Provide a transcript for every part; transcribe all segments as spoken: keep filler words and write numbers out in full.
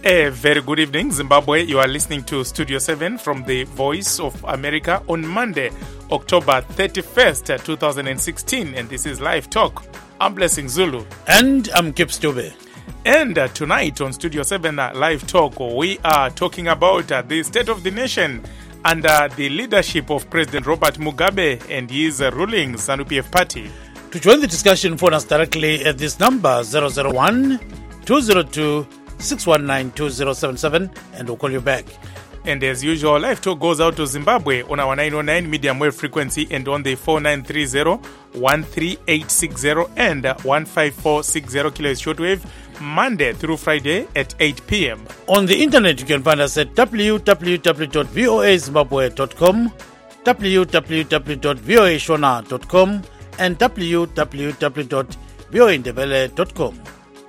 A very good evening, Zimbabwe. You are listening to Studio seven from the Voice of America on Monday, October thirty-first, twenty sixteen. And this is Live Talk. I'm Blessing Zulu. And I'm Kip Stube. And uh, tonight on Studio seven uh, Live Talk, we are talking about uh, the state of the nation under the leadership of President Robert Mugabe and his uh, ruling ZANU P F party. To join the discussion, phone us directly at this number zero zero one, two zero two, six one nine, two zero seven seven, and we'll call you back. And as usual, Live Talk goes out to Zimbabwe on our nine oh nine medium wave frequency and on the four nine three zero, one three eight six zero and one five four six zero kilohertz shortwave, Monday through Friday at eight p.m. On the internet, you can find us at w w w dot voa zimbabwe dot com, w w w dot voa shona dot com, and w w w dot voa ndebele dot com.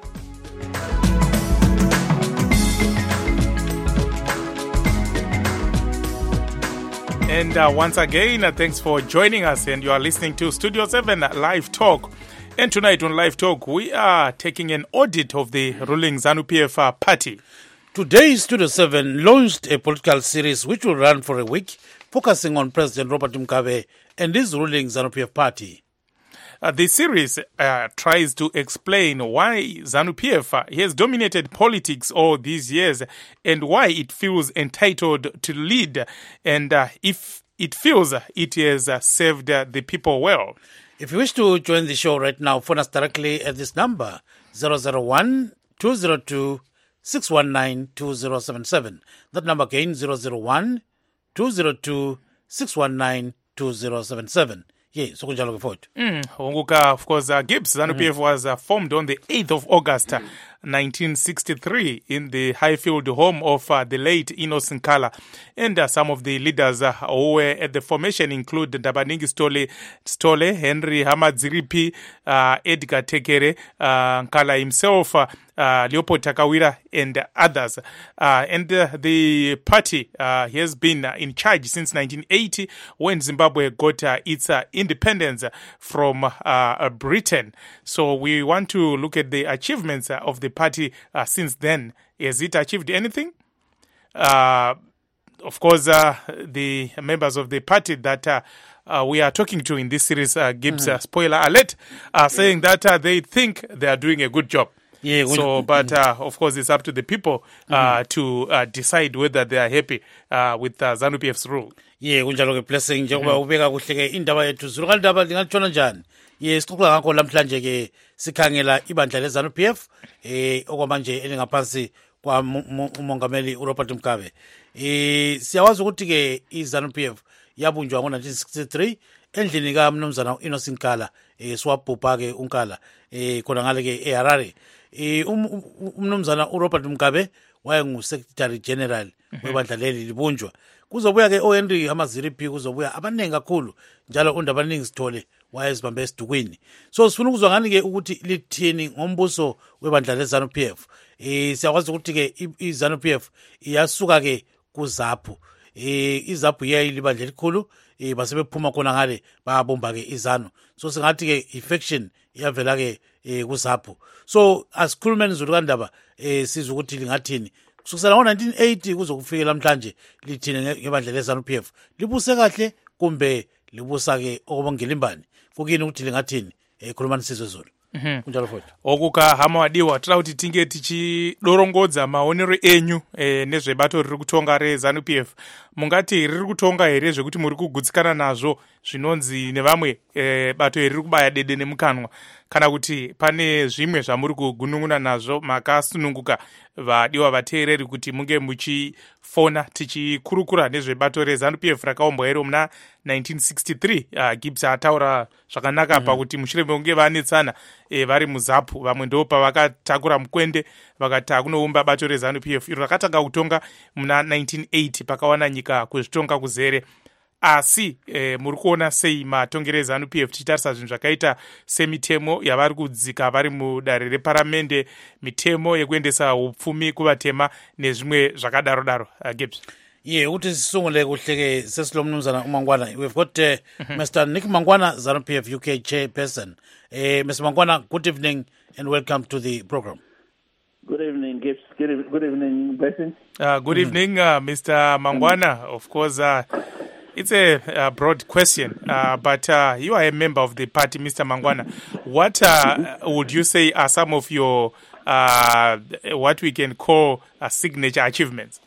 And uh, once again, uh, thanks for joining us. And you are listening to Studio seven Live Talk. And tonight on Live Talk, we are taking an audit of the ruling ZANU P F party. Today, Studio seven launched a political series which will run for a week, focusing on President Robert Mugabe and his ruling ZANU P F party. Uh, the series uh, tries to explain why ZANU P F has dominated politics all these years and why it feels entitled to lead, and uh, if it feels it has uh, served uh, the people well. If you wish to join the show right now, phone us directly at this number zero zero one, two zero two, six one nine, two zero seven seven. That number again zero zero one, two zero two, six one nine, two zero seven seven. Yeah, so kunjalo ke forward. Mm, of course, uh, Gibbs ZANU P F mm-hmm. was uh, formed on the eighth of August, uh, nineteen sixty-three, in the Highfield home of uh, the late Innocent Nkala. And uh, some of the leaders uh, who were at the formation include Ndabaningi Stole, Stole, Henry Hamadziripi, uh, Edgar Tekere, uh, Nkala himself, uh, Uh, Leopold Takawira, and uh, others. Uh, and uh, the party uh, has been uh, in charge since nineteen eighty, when Zimbabwe got uh, its uh, independence from uh, uh, Britain. So we want to look at the achievements uh, of the party uh, since then. Has it achieved anything? Uh, of course, uh, the members of the party that uh, Uh, we are talking to in this series, uh, Gibbs, mm-hmm. uh, spoiler alert, are saying that uh, they think they are doing a good job. Yeah, so, but uh, of course, it's up to the people uh, mm-hmm. to uh, decide whether they are happy uh, with uh, ZANU P F's rule. Yeah, kunjalo ke Blessing njengoba ubeka kuhle ke indaba yethu zulu kandaba lingatshona njani. Yes, sixoxa ngakho namhlanje ke sikhangela ibandla le ZANU P F eh okwamanje elingaphansi kwa umongameli uRobert Mugabe. Eh siyawazi ukuthi ke iZANU P F yabunjwa ngo nineteen sixty-three endlini ka mnumzana Innocent Nkala eh swabhubha ke uNkala eh khona ngale ke eHarare. Eh umnumzana uRobert Mugabe wayengu Secretary General webandla leli libunjwa. Kuzobuya ke oHenry Hamadziripi, kuzobuya abanengi kakhulu njalo undabaningi Sithole wayezibambe esidukwini. So sifuna ukuzwa ngani ke ukuthi lithini ngombuso webandla leZANU P F. Eh siyakwazi ukuthi ke iZANU P F iyasuka ke kuZAPU. Eh iZAPU yayilibandla elikhulu, eh basebephuma khona ngale bayabomba ke iZANU. So singathi ke infection iyavela ke eh kuZAPU. So asikhulumeni zulu kandaba eh sizwe ukuthi lingathini. Kusukela ngo nineteen eighty kuzokufikela namhlanje lithini ngebandla leZANU P F. Libuse kahle kumbe libusa ke okubongelimbani. Kukini ukuthi lingathini eh khulumani sizwe zulu. Mhm. Kunjalo futhi. Okuka hama wadiwa tira kuti tinge tichidorongodza maonero enyu eh nezvebato riri kutonga reZANU P F. Mungati riri kutonga here zvekuti muri kugutsikana nazvo zvinonzi nevamwe eh bato riri kubaya dede nemukanwa, kana kuti pane zvimwe zvamuri kugunun'una nazvo makasununguka vadiwa vateereri kuti munge muchifona tichikurukura nezvebato reZANU P F rakaombwa iro muna nineteen sixty-three. uh, Gibbs ataura zvakanaka mm-hmm. pakuti mushure mekunge vanetsana e, vari muZAPU, vamwe ndo pavakatakura mukwende vakati kunoumba bato reZANU P F iro rakatanga kutonga muna nineteen eighty pakawana nyika kuzvitonga kuzere. Asi eh, muri kuona sei matongere eZANU P F tichitarisa zvinhu zvakaita semitemo yavari kudzika vari mudare reparamende, mitemo yekuendesa upfumi kuvatema nezvimwe zvakadaro daro. uh, Gibbs. Yeah, uthi sisungule kuhle ke sesilo mnumzana uMangwana. We've got uh, mm-hmm. Mister Nick Mangwana, ZANU P F U K chairperson. Uh, Mister Mangwana, good evening and welcome to the program. Good evening, Gibbs. Good, good evening, Blessing. Uh, good mm-hmm. evening, uh, Mister Mangwana. Of course, uh, it's a, a broad question, uh, but uh, you are a member of the party, Mister Mangwana. What uh, mm-hmm. would you say are some of your, uh, what we can call uh, signature achievements?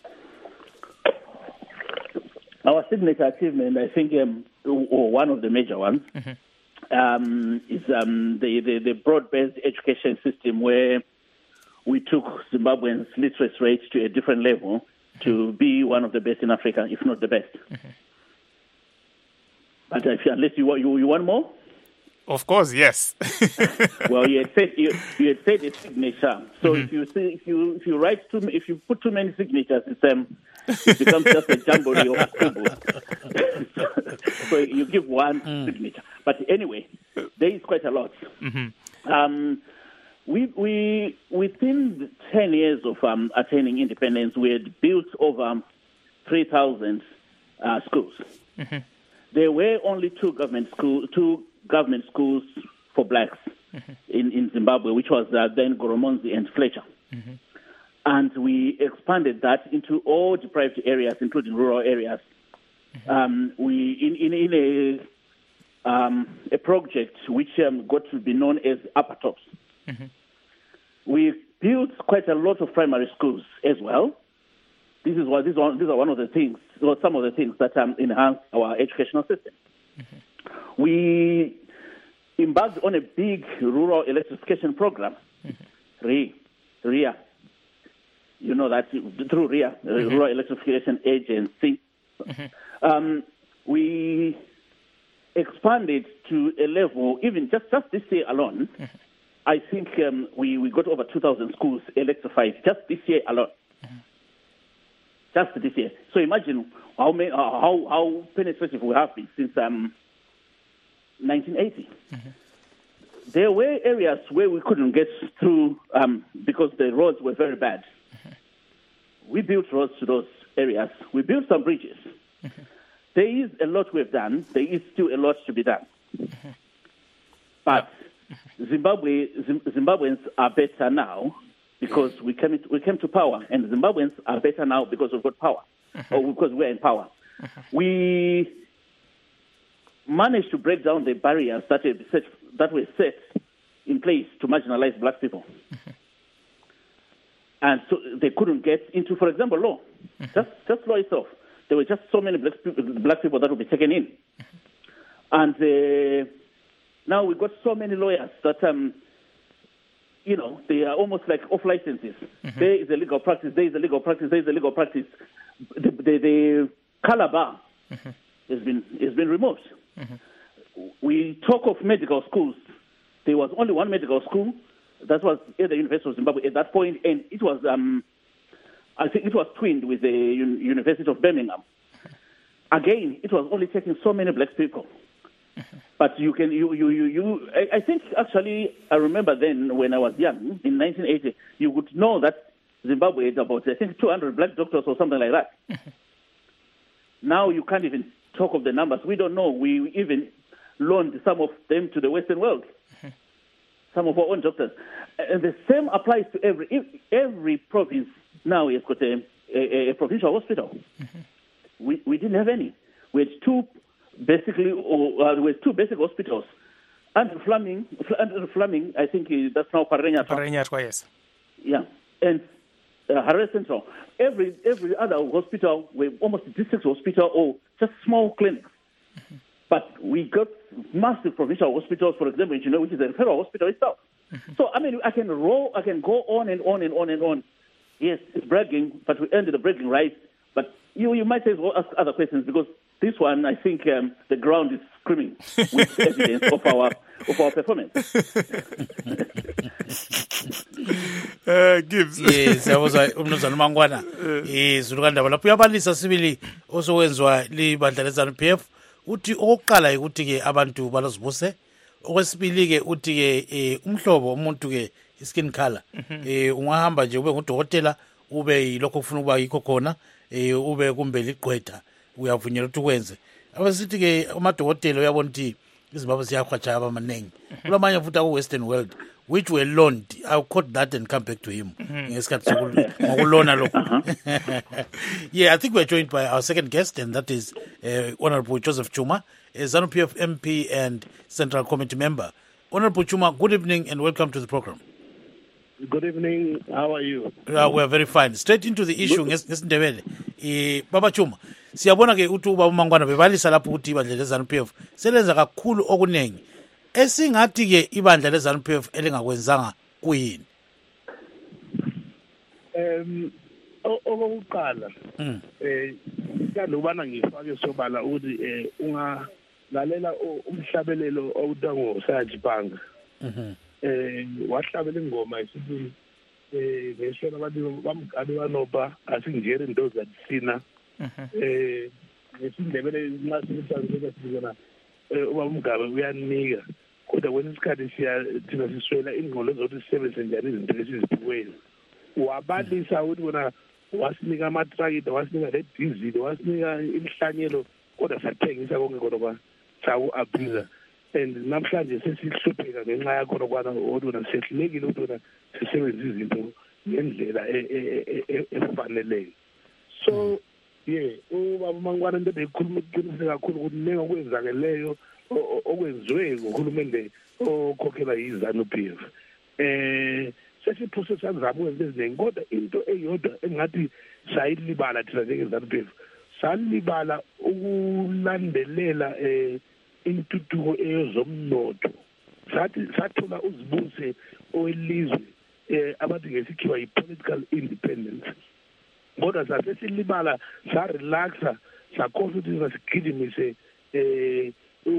Our signature achievement, I think, um, or one of the major ones, mm-hmm. um, is um, the, the, the broad-based education system, where we took Zimbabweans' literacy rate to a different level mm-hmm. to be one of the best in Africa, if not the best. Mm-hmm. But if, unless you, you, you want more? Of course, yes. Well, you had said you, you had said a signature. So mm-hmm. if you see, if you if you write too if you put too many signatures, it's, um, it becomes just a jamboree of scribbles. So you give one mm. signature. But anyway, there is quite a lot. Mm-hmm. Um, we we within ten years of um, attaining independence, we had built over three thousand uh, schools. Mm-hmm. There were only two government school two. government schools for blacks mm-hmm. in, in Zimbabwe, which was uh, then Goromonzi and Fletcher. Mm-hmm. And we expanded that into all deprived areas, including rural areas. Mm-hmm. Um, we in, in, in a, um, a project which um, got to be known as Upper Tops. Mm-hmm. We built quite a lot of primary schools as well. This is what, this one, these are one of the things, or some of the things that um, enhance our educational system. Mm-hmm. We embarked on a big rural electrification program, mm-hmm. R I A. You know that through R I A, mm-hmm. Rural Electrification Agency. Mm-hmm. Um, we expanded to a level, even just, just this year alone, mm-hmm. I think um, we, we got over two thousand schools electrified just this year alone. Mm-hmm. Just this year. So imagine how, many, how, how penetrative we have been since... Um, nineteen eighty. Mm-hmm. There were areas where we couldn't get through um, because the roads were very bad. Mm-hmm. We built roads to those areas. We built some bridges. Mm-hmm. There is a lot we've done. There is still a lot to be done. Mm-hmm. But Zimbabwe, Zimbabweans are better now because we came, into, we came to power, and Zimbabweans are better now because we've got power, mm-hmm. or because we're in power. Mm-hmm. We managed to break down the barriers that were set, that were set in place to marginalize black people. Mm-hmm. And so they couldn't get into, for example, law. Mm-hmm. Just, just law itself. There were just so many black people, black people that would be taken in. Mm-hmm. And uh, now we've got so many lawyers that, um, you know, they are almost like off licenses. Mm-hmm. There is a legal practice, there is a legal practice, there is a legal practice. The, the, the color bar mm-hmm. has been has been removed. Mm-hmm. We talk of medical schools. There was only one medical school that was at the University of Zimbabwe at that point, and it was, um, I think it was twinned with the Un- University of Birmingham. Again, it was only taking so many black people. Mm-hmm. But you can, you, you, you, you I, I think actually, I remember then when I was young, in nineteen eighty, you would know that Zimbabwe is about, I think, two hundred black doctors or something like that. Mm-hmm. Now you can't even talk of the numbers. We don't know. We even loaned some of them to the Western world, mm-hmm. some of our own doctors. And the same applies to every every province now has got a, a, a provincial hospital. Mm-hmm. We we didn't have any. We had two, basically, or uh, we had two basic hospitals. Andrew Fleming, Andrew Fleming, I think that's now Parenyatwa. Parenyatwa, yes. Yeah, and uh, Harare Central. Every every other hospital were almost a district hospital or just small clinics. Mm-hmm. But we got massive provincial hospitals, for example, you know, which is the federal hospital itself. Mm-hmm. So, I mean, I can roll, I can go on and on and on and on. Yes, it's bragging, but we ended the bragging right. But you you might as well ask other questions, because this one, I think um, the ground is screaming with evidence of our of our performance. uh, Gibbs. Yes, yabuzwa umnumzana Mangwana. Eh zulukandaba lapho yabalisa sibili osowenzwa libandla leZANU P F. Uthi oqala ukuthi ke abantu balozibuse. Okwesibili ke uthi ke umhlobo umuntu ke skin color eh ungahamba nje ube ngudokotela ube yilokho ufuna ukuba yikho khona eh ube kumbe liqhwetha uyavunyelwa ukuthi ukwenze. Abasithi ke amadokotela uyabona ukuthi izimbabwe siyakhwatsha abamanengi. Kulamanye futhi ku Western world which were loaned. I'll quote that and come back to him. Mm-hmm. Yeah, I think we're joined by our second guest, and that is uh, Honorable Joseph Chuma, a ZANU-P F M P and Central Committee member. Honorable Chuma, good evening and welcome to the program. Good evening. How are you? Uh, we are very fine. Straight into the issue. Ngesindebele. Eh Baba Chuma, siyabona ke uthi ubaba uMangwana bebalisa lapho ukuthi ibandla leZANU-P F selenza kakhulu okunengi. Esingathi ke ibandla leZANU-P F elingakwenzanga kuyini? Um okokuqala eh kanobana ngifake sobala ukuthi eh ungalalela umhlabelelo owudango Saji Banga. Mhm. Eh wahlabela ingoma isithi eh ngeshona abantu bamgabe banoba asinjere into zathina eh ngesindebele nxa sithatha sibona eh ubamgabe uyanika kodwa wena isikhathi siya thina siswela ingqolo zokuthi sisebenze njani izinto lesiziphiweni wabalisa ukuthi bona wasinika ama-tractor wasinika le diesel wasinika inhlanyelo kodwa sathengisa konke kodwa sawu-abuser and namhlanje sesihlupheka ngenxa yakho lokwana odona sehlulekile ukuthi sisebenze izinto ngendlela efaneleyo. So yeah ubaba uMangwana into beyikhuluma uqinisile kakhulu ukuthi nenge kwenzakeleyo okwenziwe nguhulumende okhokhela yiZANU-P F eh sesiphose sanzama ukwenza eziningi kodwa into eyodwa engathi sayilibala thina njengeZANU-P F salibala ukulandelela eh intuthuko eyozomnotho sathi sathola uzibuse oyelizwe eh abathi ngesikhiwa yi-political independence kodwa sasesilibala sa-relaxa sakhohlwa ukuthi sigijimise eh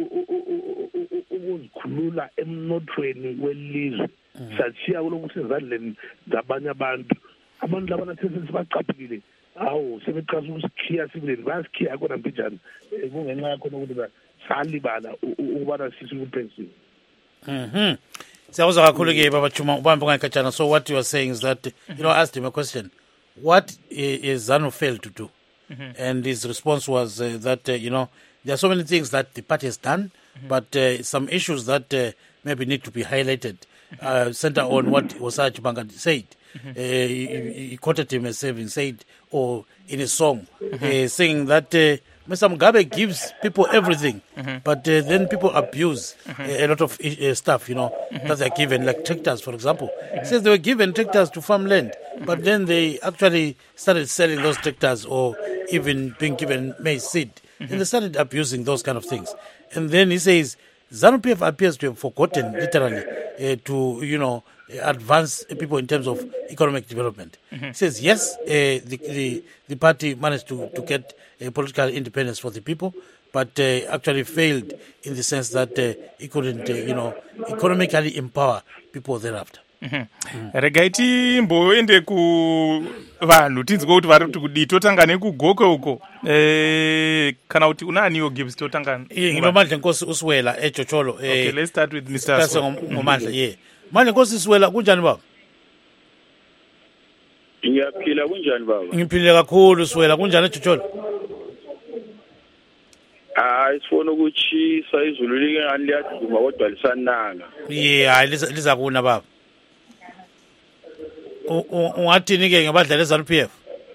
ukuzikhulula emnothweni welizwe sachiya kulokuthi ezandleni zabanye abantu abantu labana sesibacaphukile awu sebeqasa ukusikhiya sibuleni basikhiya kona mbijana kungenxa yakho ukuthi salibala ukubana sisi kupensiwe. Mhm. Siyawuzwa kakhulu ke Baba Chuma ubambe ngakhatshana. So what you are saying is that you know I asked him a question, what is ZANU failed to do? Mm-hmm. And his response was uh, that uh, you know there are so many things that the party has done, mm-hmm. but uh, some issues that uh, maybe need to be highlighted uh, center on what Saji Banga said. Mm-hmm. Uh, he, he quoted him as having said, or in a song, mm-hmm. uh, saying that uh, Mister Mugabe gives people everything, mm-hmm. but uh, then people abuse mm-hmm. a, a lot of uh, stuff, you know, mm-hmm. that they're given, like tractors, for example. Mm-hmm. He says they were given tractors to farmland, mm-hmm. but then they actually started selling those tractors or even being given maize seed. Mm-hmm. And they started abusing those kind of things. And then he says, ZANU-P F appears to have forgotten, literally, uh, to, you know, advance people in terms of economic development. Mm-hmm. He says, yes, uh, the, the the party managed to, to get uh, political independence for the people, but uh, actually failed in the sense that uh, it couldn't, uh, you know, economically empower people thereafter. Regai timboende ku vanhu tinzwe kuti vari kuti kudii totanga nekugoko uko eh kana kuti unaniwo Gibbs totanga nginomandla Nkosi usiwela eJocholo. Okay, let's start with Mister Ngomandla. Yeah, Mandla Nkosi usiwela kunjani baba? Ngiyaphila kunjani baba? Ngiphile kakhulu usiwela kunjani eJocholo? Ah, isifona ukuchisa izulu like ngani liyaduma kodwa lisananga. Yeah, hayi liza kuna baba. Ungathini ke ngabadlali eZANU-P F?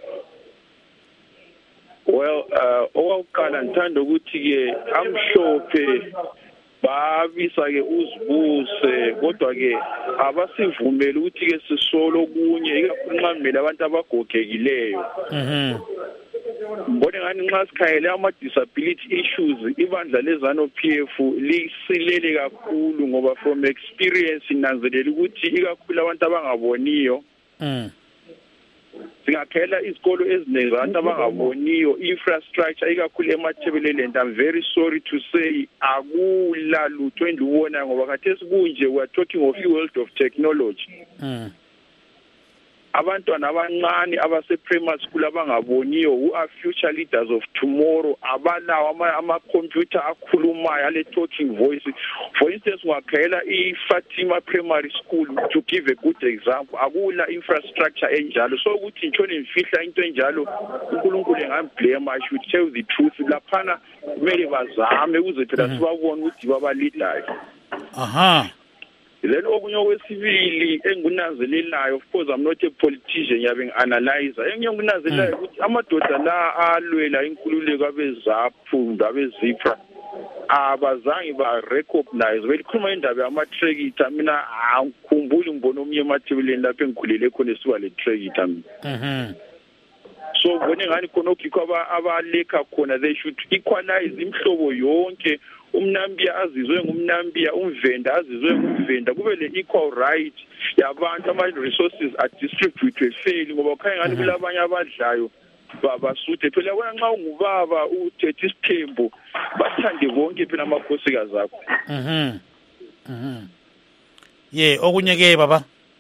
Well, uh owakuqala ngithanda ukuthi ke amhlophe babisa ke uzibuse kodwa ke abasivumeli ukuthi ke sisolo kunye ikakhulu abantu abagogekileyo. Mhm. Mbone ngani nxa sikhayele ama disability issues ibandla leZANU-P F lisilele kakhulu ngoba from experience nanzelela ukuthi ikakhulu abantu abangaboniyo Mm. Singakhela izikolo eziningi abantu abangaboniyo infrastructure ikakhulu emathebeleni and I'm very sorry to say akula lutho endiwona ngoba khathesi kunje we are talking of a world of technology. Mm. Abantwana abancane abase primary school abangaboniyo who are future leaders of tomorrow abalawo ama computer akhulumayo ale talking voice. For instance, ungakhela iFatima Primary School to give a good example akula infrastructure enjalo so ukuthi ngitshone imfihla into enjalo uNkulunkulu engamblame. I should tell the truth laphana kumele bazame ukuze phela sibabone ukuthi baba leaders. Aha. then okunye okwesibili engunanzelelayo, of course I'm not a politician, yabe ngi-analyzer, enye ngunanzelelayo ukuthi amadoda la alwela inkululeko abezaphu abezipra abazange ba-recognize belikhuluma indaba yama-trekita. Mina angikhumbuli ngibona omunye emathebeleni lapho engikhulele khona esiba le-trekita mina. So ngibone ngani khona okikho abalekha khona, they should equalize imhlobo yonke, umnambia azizwe ngumnambia, umvenda azizwe ngumvenda, kube le equal right yabantu, ama-resources adistributwe fairly, ngoba ukhanye ngani kulabanye abadlayo babasuthe phela wena nxa ungubaba uthethe isithembu bathande bonke phela amakhosikazi akho. Mhm. Mhm. Ye okunye ke baba.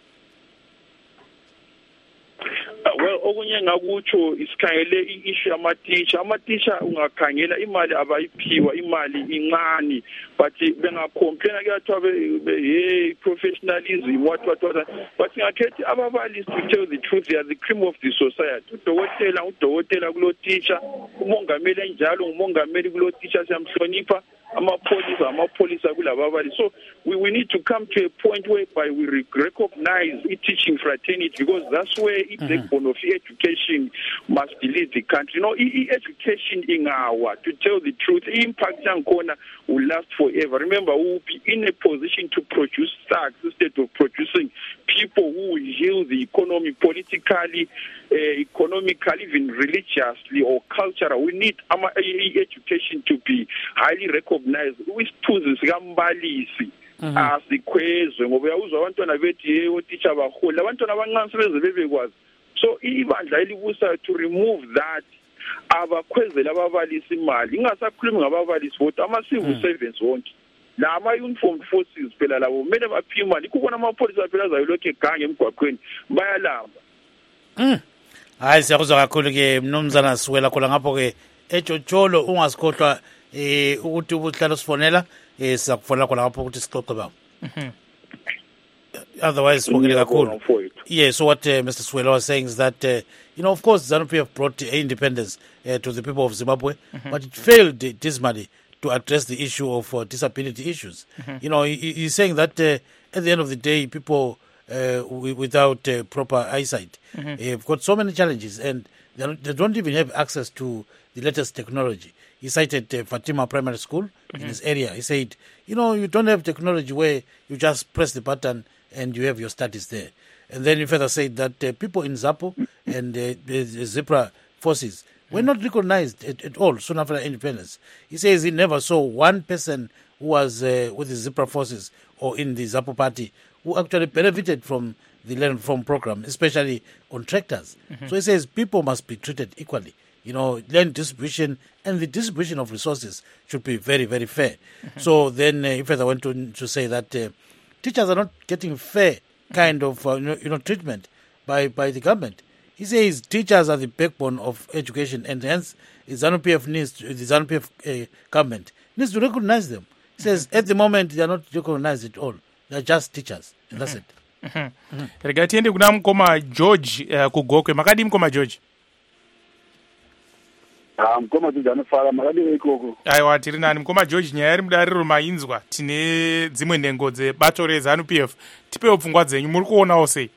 Well, okunye ngakutsho isikhangele i-issue yama-teacher. Ama-teacher ungakhangela imali abayiphiwa, imali incane, but bengacomplaina kuyathiwa hey professionalism what what what, but ngakhethi ababalisi, to tell the truth, they are the cream of the society. Udokotela udokotela kulo teacher, umongameli enjalo umongameli kulo teacher, siyamhlonipha. Amapolisa amapolisa kulababalisi. So we, we need to come to a point whereby we recognize a teaching fraternity, because that's where the mm-hmm. backbone of education must lead the country. You know, e- education in our, to tell the truth, impact yankona will last forever. Remember, we will be in a position to produce stocks instead of producing people who will heal the economy politically, uh, economically, even religiously or cultural. We need our education to be highly recognized. Wisithunzi sikambalisi asikhwezwe, ngoba uyawuzwa abantwana bethi hey otitsha baholi, abantwana abancane sebeze bebekwazi. So ibandla elibusa to remove that, abakhwezela ababalisi imali, ingasakhulumi ngababalisi bodwa, ama-civil servants wonke la ama-uniformed forces phela labo kumele baphiwe imali. Kubona amapolisa phela azayolokhu egange emgwaqweni bayalamba. Mm. Hayi siyakuzwa kakhulu ke mnumzana Siwela khona ngapho ke eJojolo, ungasikhohlwa eh ukuthi ubuhlalo sifonela eh sizakufonela khona lapho ukuthi sixoxe baba. Mhm. Otherwise spoken kakhulu. Yeah, so what uh, Mister Siwela was saying is that uh, you know, of course ZANU P F brought uh, independence uh, to the people of Zimbabwe, mm-hmm. but it failed uh, dismally to address the issue of uh, disability issues. Mm-hmm. You know, he, he's saying that uh, at the end of the day, people uh, w- without uh, proper eyesight mm-hmm. uh, have got so many challenges, and they don't, they don't even have access to the latest technology. He cited uh, Fatima Primary School mm-hmm. in his area. He said, you know, you don't have technology where you just press the button and you have your studies there. And then he further said that uh, people in ZAPO and uh, the Zipra forces were not recognized at, at all soon after independence. He says he never saw one person who was uh, with the Zipra forces or in the ZAPO party who actually benefited from the Land Reform program, especially on tractors. Mm-hmm. So he says people must be treated equally. You know, land distribution and the distribution of resources should be very, very fair. Mm-hmm. So then uh, he further went to, to say that uh, teachers are not getting fair kind of uh, you, know, you know treatment by, by the government. He says teachers are the backbone of education, and hence the ZANU P F needs to, the ZANU P F uh, government needs to recognize them. He says at the moment they are not recognized at all. They are just teachers, and that's it. Rega tiende kuna mkoma George uh, kugokwe. Makadi mkoma George? Ah, mkoma tu janofara makadi ikoko. Aiwa tiri nani mkoma George nyaya mudariro mainzwa tine dzimwe ndengo dzebato reZANU P F. Tipewo pfungwa dzenyu, muri kuonawo sei?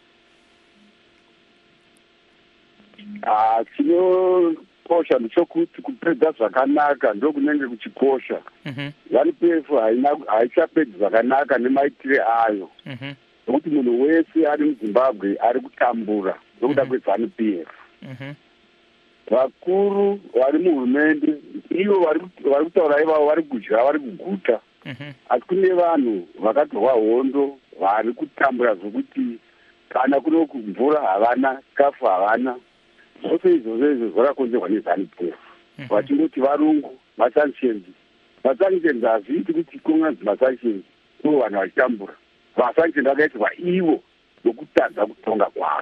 Ah, chinokosha ndechokuti kupedza zvakanaka ndokunenge kuchikosha. Mhm. ZANU P F haina haichapedza zvakanaka nemaitire ayo. Mhm. Nokuti munhu wese ari muZimbabwe ari kutambura nokuda kweZANU P F. Mhm. Vakuru vari muhurumende ivo vari kutaura ivavo vari kudya vari kuguta. Asi kune vanhu vakatorwa hondo vari kutambura zvokuti kana kuno mvura havana, chikafu havana. Zvose izvozvo izvo zvakakonzerwa neZANU P F. Vachingoti varungu masanctions. Masanctions hazviiti kuti kunganzi masanctions ivo vanhu vachitambura. Masanctions akaitirwa ivo nokutadza kutonga kwavo.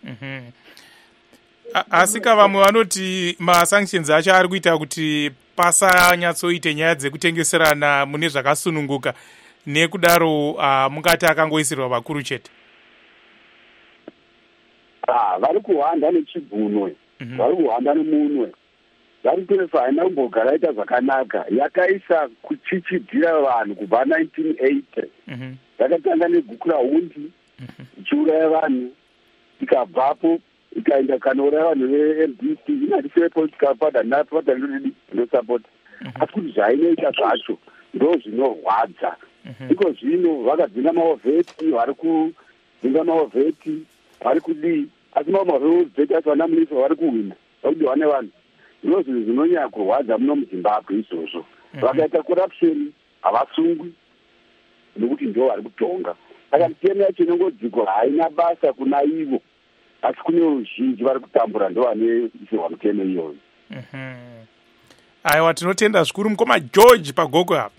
Asika vamwe vanoti masanctions acho ari kuita kuti pasanyatsoite nyaya dzekutengeserana mune zvakasununguka, nekudaro uh, mungati akangoisirwa vakuru chete. Ah, vari kuhanda nechibhunwe, vari kuhanda nemunwe. ZANU P F haina kumbogara ita zvakanaka, yakaisa kuchichidzira vanhu kubva nineteen eighty. yakatanga neguku rahundi ichiuraya vanhu ikabvapo ikaenda kanouraya vanhu ve-M D C inati sepolitical father napo father ndodidi ndosapota asi kuti zvainoita zvacho ndo zvinorwadza iko zvino vakadzinga maovheti vari kudzinga maovheti vari kudii asi mamwe maovheti asi vana muniswa vari kuhwina vakudiwa nevanhu ndo zvinhu zvinonyanya kurwadza muno muzimbabwe izvozvo vakaita corruption havasungwi nokuti ndo vari kutonga saka mitemo yacho inongodzikwa haina basa kuna ivo asi kune ruzhinji vari kutambura ndo vane isirwa mitemo iyoyo. Aiwa, tinotenda zvikuru mukoma George pagoko apa.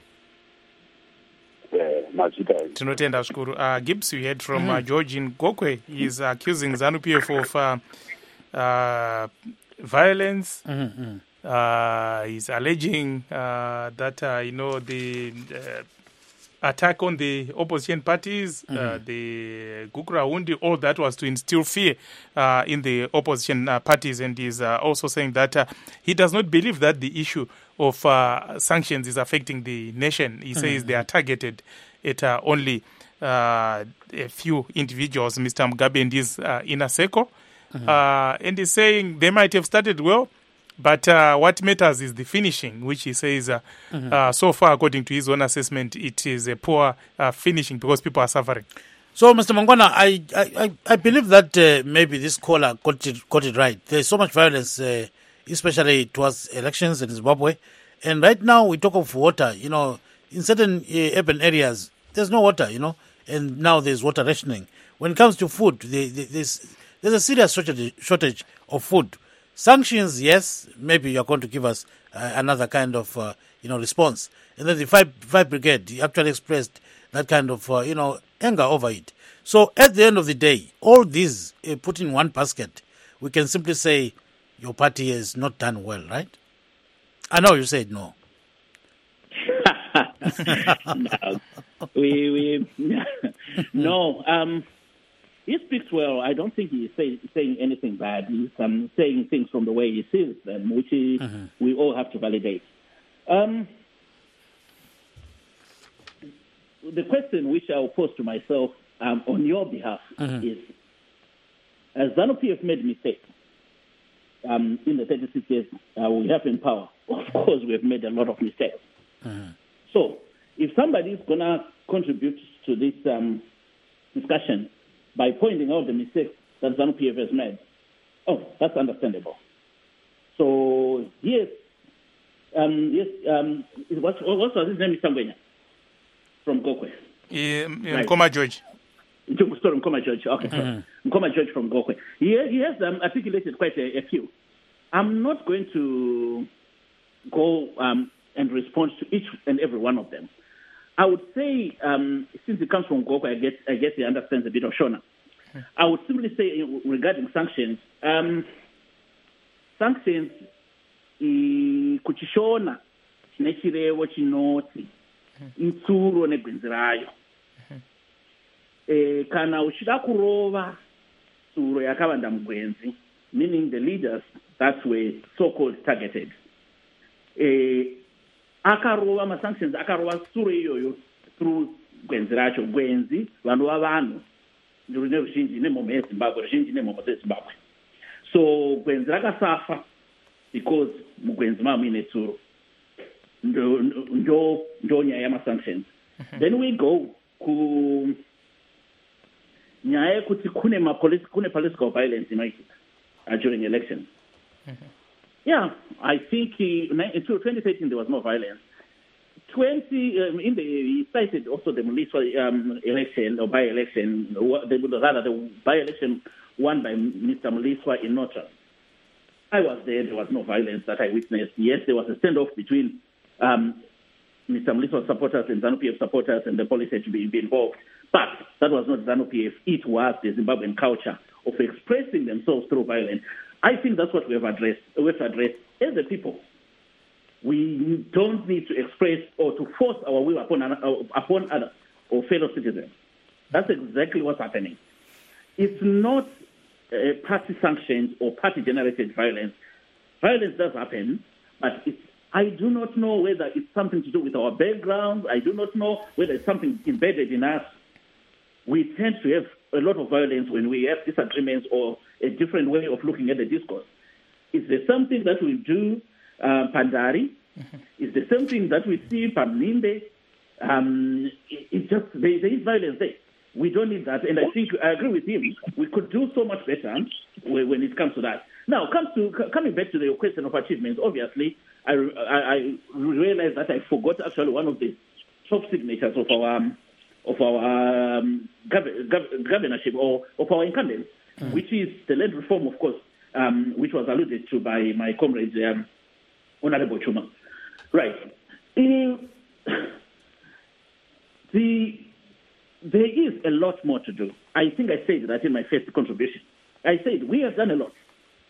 Tinotenda zvikuru. Uh, Gibbs, we heard from mm. uh, George in Gokwe. He is accusing ZANU-P F of uh, uh, violence. Mm-hmm. Uh, he's alleging uh, that, uh, you know, the uh, attack on the opposition parties, mm-hmm. uh, the Gukuraundi, all that was to instill fear uh, in the opposition uh, parties. And he's uh, also saying that uh, he does not believe that the issue of uh, sanctions is affecting the nation. He mm-hmm. says they are targeted at uh, only uh, a few individuals, Mister Mugabe and his uh, inner circle. Mm-hmm. Uh, and he's saying they might have started well, but uh, what matters is the finishing, which he says, uh, mm-hmm. uh, so far, according to his own assessment, it is a poor uh, finishing because people are suffering. So, Mister Mangwana, I I, I believe that uh, maybe this caller got it, got it right. There's so much violence, uh, especially towards elections in Zimbabwe. And right now, we talk of water. You know, in certain uh, urban areas, there's no water, you know, and now there's water rationing. When it comes to food, the, the, there's, there's a serious shortage, shortage of food. Sanctions, yes, maybe you're going to give us uh, another kind of, uh, you know, response. And then the Five, five Brigade actually expressed that kind of, uh, you know, anger over it. So at the end of the day, all these uh, put in one basket, we can simply say your party has not done well, right? I know you said no. no. We, we, no, um, he speaks well. I don't think he's say, saying anything bad. He's um, saying things from the way he sees them, which is, mm-hmm. we all have to validate. Um, the question which I'll pose to myself um, on your behalf mm-hmm. is, has ZANU-P F made mistakes um, in the thirty-six years uh, we have in power? Of course, we have made a lot of mistakes. Mm-hmm. So, if somebody is going to contribute to this um, discussion by pointing out the mistakes that ZANU-P F has made, oh, that's understandable. So, yes, um, yes, um, what, what was his name? Sangwenya from Gokwe. Um, right. Nkoma George. Sorry, Nkoma George. Okay, mm-hmm. Nkoma George from Gokwe. He, he has um, articulated quite a, a few. I'm not going to go um, and respond to each and every one of them. I would say, um, since it comes from Gokwe, I guess, I guess he understands a bit of Shona. Hmm. I would simply say, regarding sanctions, um, sanctions, kuchishona, chinechirewo chinoti, insuro negwenzirayo. Eh, kana uchida kurova suro yakavanda mugwenzi, meaning the leaders that were so-called targeted. Eh, akarova masanctions akarova suro iyoyo through gwenzi racho gwenzi vanhu vavanhu rune ruzhinji nemhomho yezimbabwe ruzhinji nemhomho dzezimbabwe. So gwenzi rakasafa because mugwenzi mava muine tsuro, ndo ndo nyaya yamasanctions. Then we go ku nyaya yekuti kune mapolice kune political violence inoitika uh, during elections. Mm-hmm. Yeah, I think uh, in twenty thirteen there was more violence. twenty um, in the he cited also the Muliswa um, election or by-election, the, rather the by-election won by Mister Muliswa in Northern. I was there. There was no violence that I witnessed. Yes, there was a standoff between um, Mister Muliswa supporters and ZANU-P F supporters, and the police had to be, be involved. But that was not ZANU-P F. It was the Zimbabwean culture of expressing themselves through violence. I think that's what we have addressed. We have to address as a people. We don't need to express or to force our will upon upon others or fellow citizens. That's exactly what's happening. It's not uh, party sanctions or party-generated violence. Violence does happen, but it's, I do not know whether it's something to do with our background. I do not know whether it's something embedded in us we tend to have a lot of violence when we have disagreements or a different way of looking at the discourse. Is there something that we do, uh, Pandari? Mm-hmm. Is there something that we see, Pamninde? Um, it, it just, there, there is violence there. We don't need that. And I think, I agree with him, we could do so much better when, when it comes to that. Now, comes to, coming back to the question of achievements, obviously, I, I, I realized that I forgot actually one of the top signatures of our um, of our um, gov- gov- governorship or of our incumbents, mm. which is the land reform, of course, um, which was alluded to by my comrade, um, Honorable Chuma. Right. In, the, there is a lot more to do. I think I said that in my first contribution. I said we have done a lot,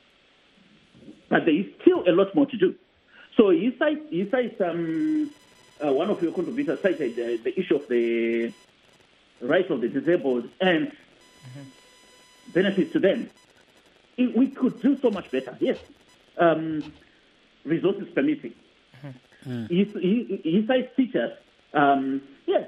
but there is still a lot more to do. So he cites, he cites um, uh, one of your contributors cited uh, the issue of the rights of the disabled and mm-hmm. benefits to them. It, we could do so much better, yes. Um, resources permitting. Mm-hmm. He, he, he cites teachers. Um, yes.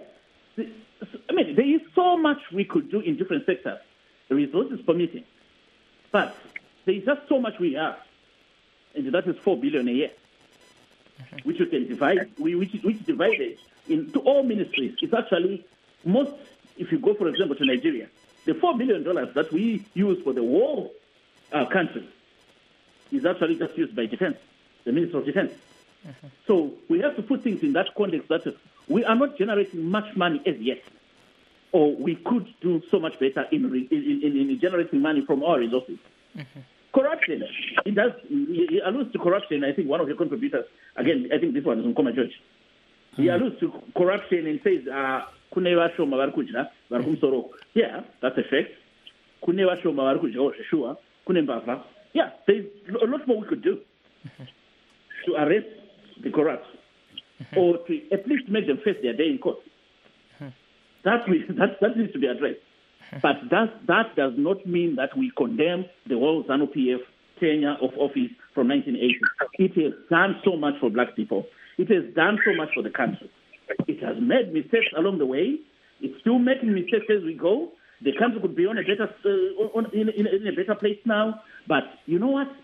I mean, there is so much we could do in different sectors, the resources permitting. But there is just so much we have, and that is four billion a year. Mm-hmm. Which you can divide, which which divided into all ministries. It's actually most, if you go, for example, to Nigeria, the four billion dollars that we use for the whole uh, country is actually just used by defense, the Ministry of Defense. Mm-hmm. So we have to put things in that context that we are not generating much money as yet, or we could do so much better in in, in, in generating money from our resources. Mm-hmm. Corruption, it does, he alludes to corruption. I think one of your contributors, again, I think this one is on Common Church. He mm. alludes to corruption and says, Kunewa Shoma Varkujna, Varkum Sorok. Yeah, that's a fact. Kunewa Shoma Varkujna, oh, sure. Kunembava. Yeah, there's a lot more we could do mm-hmm. to arrest the corrupt mm-hmm. or to at least make them face their day in court. Mm-hmm. That, we, that, that needs to be addressed. But that, that does not mean that we condemn the whole ZANU P F tenure of office from nineteen eighty. It has done so much for black people. It has done so much for the country. It has made mistakes along the way. It's still making mistakes as we go. The country could be on a better, uh, on, in, in, in a better place now. But you know what?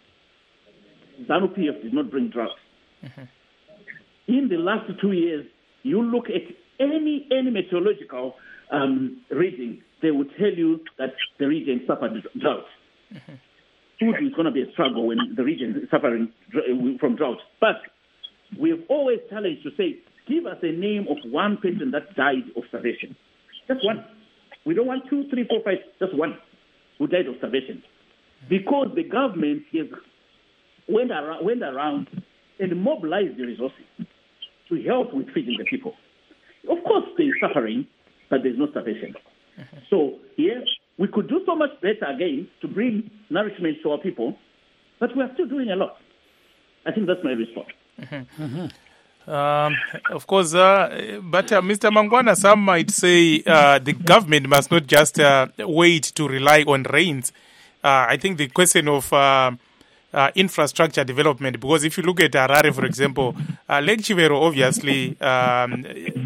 ZANU P F did not bring drought. Mm-hmm. In the last two years, you look at any, any meteorological um, reading, they will tell you that the region suffered drought. Mm-hmm. Food is going to be a struggle when the region is suffering from drought. But we've always challenged to say, give us a name of one person that died of starvation. Just one. We don't want two, three, four, five, just one who died of starvation. Because the government has went around, went around and mobilized the resources to help with feeding the people. Of course, there is suffering, but there's no starvation. Mm-hmm. So, yes, we could do so much better again to bring nourishment to our people, but we are still doing a lot. I think that's my response. Mm-hmm. Mm-hmm. Um, of course, uh, but uh, Mister Mangwana, some might say uh, the government must not just uh, wait to rely on rains. Uh, I think the question of uh, uh, infrastructure development, because if you look at Harare, for example, uh, Lake Chivero obviously um,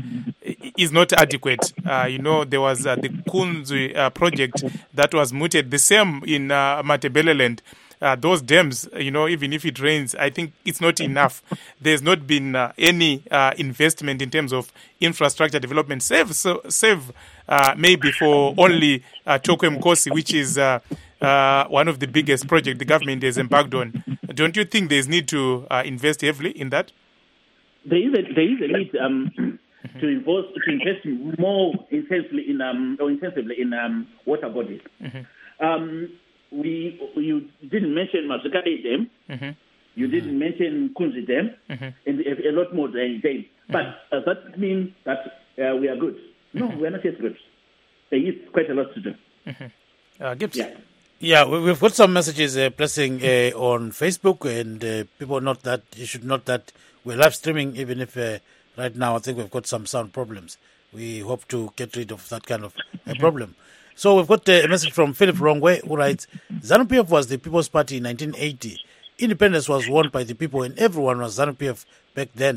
is not adequate. Uh, you know, there was uh, the Kunzwi uh, project that was mooted. The same in uh, Matebeleland. Uh, those dams, you know, even if it rains, I think it's not enough. There's not been uh, any uh, investment in terms of infrastructure development, save, so, save uh, maybe for only uh, Chokwe Mkosi, which is uh, uh, one of the biggest projects the government has embarked on. Don't you think there's need to uh, invest heavily in that? There is a, there is a need um, mm-hmm. to, invest, to invest more intensely in um, or intensively in um, water bodies. Mm-hmm. Um, We, you didn't mention Mazukari Dam, mm-hmm. you didn't mm-hmm. mention Kunzi Dam, mm-hmm. and a, a lot more than Dam. But mm-hmm. does that mean that uh, we are good? No, mm-hmm. we are not yet good. There is quite a lot to do. Mm-hmm. Uh, Gibbs? Yeah. Yeah, we've got some messages uh, pressing uh, on Facebook, and uh, people note that you should note that we're live streaming, even if uh, right now I think we've got some sound problems. We hope to get rid of that kind of uh, problem. So we've got a message from Philip Rongwe, who writes, ZANU P F was the People's Party in nineteen eighty. Independence was won by the people, and everyone was ZANU P F back then.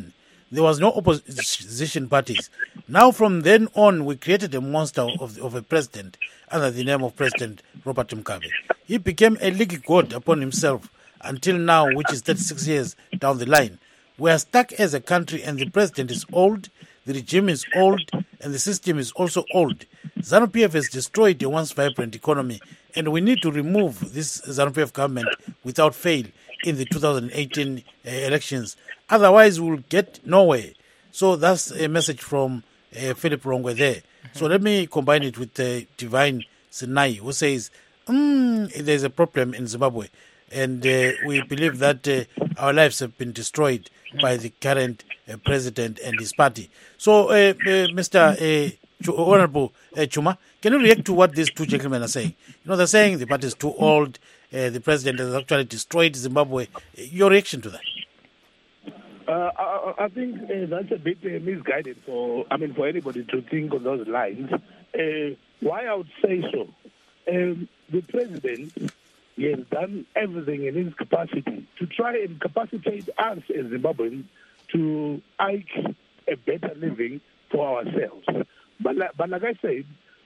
there was no opposition parties. Now, from then on, we created a monster of, of a president under the name of President Robert Mugabe. He became a leaky god upon himself until now, which is thirty-six years down the line. We are stuck as a country, and the president is old, the regime is old, and the system is also old. ZANU P F has destroyed a once vibrant economy, and we need to remove this ZANU P F government without fail in the two thousand eighteen uh, elections. Otherwise, we'll get nowhere. So that's a message from uh, Philip Rongwe there. Mm-hmm. So let me combine it with uh, Divine Sinai, who says, mm, there's a problem in Zimbabwe, and uh, we believe that uh, our lives have been destroyed by the current uh, president and his party. So, uh, uh, Mister Uh, Honorable uh, Chuma, can you react to what these two gentlemen are saying? You know, they're saying the party is too old, uh, the president has actually destroyed Zimbabwe. Your reaction to that? Uh, I, I think uh, that's a bit uh, misguided for, I mean, for anybody to think on those lines. Uh, why I would say so? Um, the president he has done everything in his capacity to try and capacitate us as Zimbabweans to eke a better living for ourselves. But like, but like I said,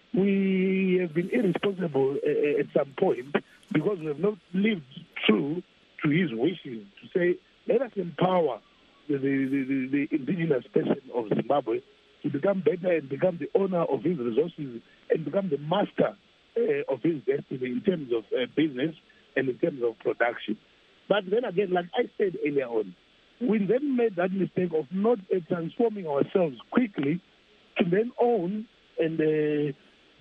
we have been irresponsible uh, at some point because we have not lived true to his wishes to say, let us empower the, the, the, the indigenous person of Zimbabwe to become better and become the owner of his resources and become the master uh, of his destiny in terms of uh, business and in terms of production. But then again, like I said earlier on, we then made that mistake of not uh, transforming ourselves quickly to then own and uh,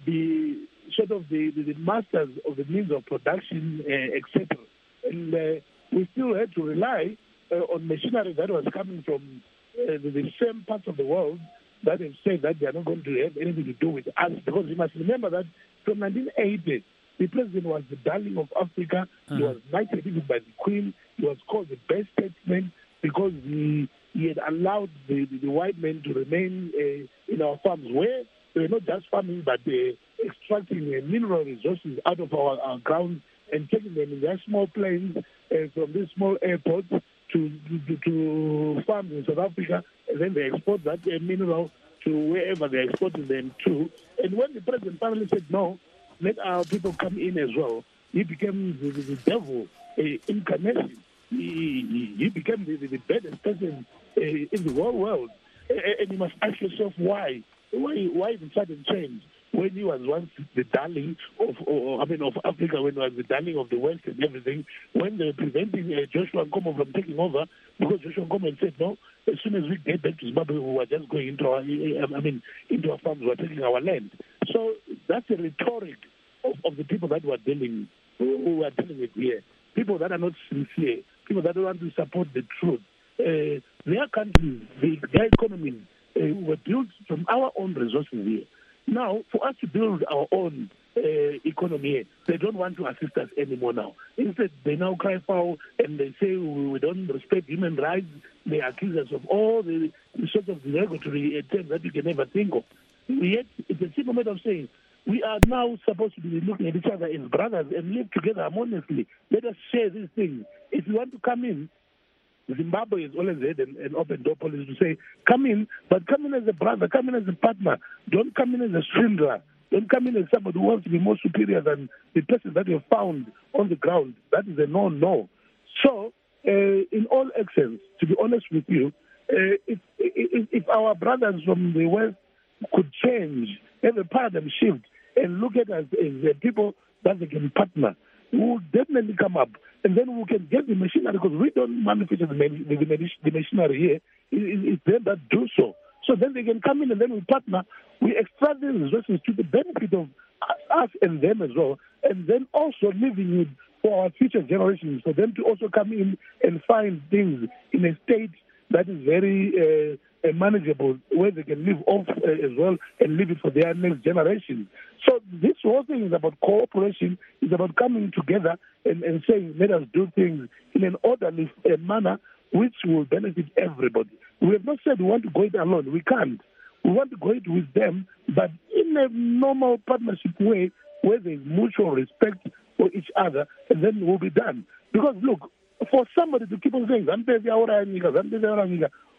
be sort of the, the, the masters of the means of production, uh, et cetera. And uh, we still had to rely uh, on machinery that was coming from uh, the, the same parts of the world that have said that they are not going to have anything to do with us. Because you must remember that from nineteen eighty, the president was the darling of Africa. Uh-huh. He was knighted even by the Queen. He was called the best statesman because he, he had allowed the, the, the white men to remain uh, in our farms where they were not just farming but uh, extracting uh, mineral resources out of our, our grounds and taking them in their small planes uh, from these small airports to, to, to farms in South Africa, and then they export that uh, mineral to wherever they're exporting them to. And when the president finally said, no, let our people come in as well, he became the, the, the devil uh, incarnation. He, he, he became the, the, the baddest person uh, in the whole world. Uh, and you must ask yourself why. Why, why the sudden change? When he was once the darling of, or, I mean, of Africa, when he was the darling of the West and everything, when they were preventing uh, Joshua Nkomo from taking over, because Joshua Nkomo said, no, as soon as we get back to Zimbabwe, we were just going into our, I mean, into our farms, we were taking our land. So that's a rhetoric of, of the people that we are dealing, who we are dealing with here. People that are not sincere, people that don't want to support the truth. Uh, their countries, the, their economies uh, were built from our own resources here. Now, for us to build our own uh, economy here, they don't want to assist us anymore now. Instead, they now cry foul and they say we don't respect human rights. They accuse us of all the, the sort of derogatory terms that you can ever think of. Yet, it's a simple matter of saying, we are now supposed to be looking at each other as brothers and live together harmoniously. Let us share these things. If you want to come in, Zimbabwe has always had an, an open door policy to say, come in, but come in as a brother, come in as a partner. Don't come in as a swindler. Don't come in as somebody who wants to be more superior than the person that you have found on the ground. That is a no-no. So, uh, in all accents, to be honest with you, uh, if, if, if our brothers from the West could change, have a paradigm shift, and look at us as uh, people that they can partner, we will definitely come up. And then we can get the machinery, because we don't manufacture the, the, the, the machinery here. It, it's them that do so. So then they can come in and then we partner. We extract these resources to the benefit of us and them as well. And then also leaving it for our future generations, for them to also come in and find things in a state that is very uh, manageable, where they can live off uh, as well and leave it for their next generation. So this whole thing is about cooperation, it's about coming together and, and saying, let us do things in an orderly uh, manner which will benefit everybody. We have not said we want to go it alone. We can't. We want to go it with them, but in a normal partnership way where there is mutual respect for each other, and then we'll be done. Because look, for somebody to keep on saying,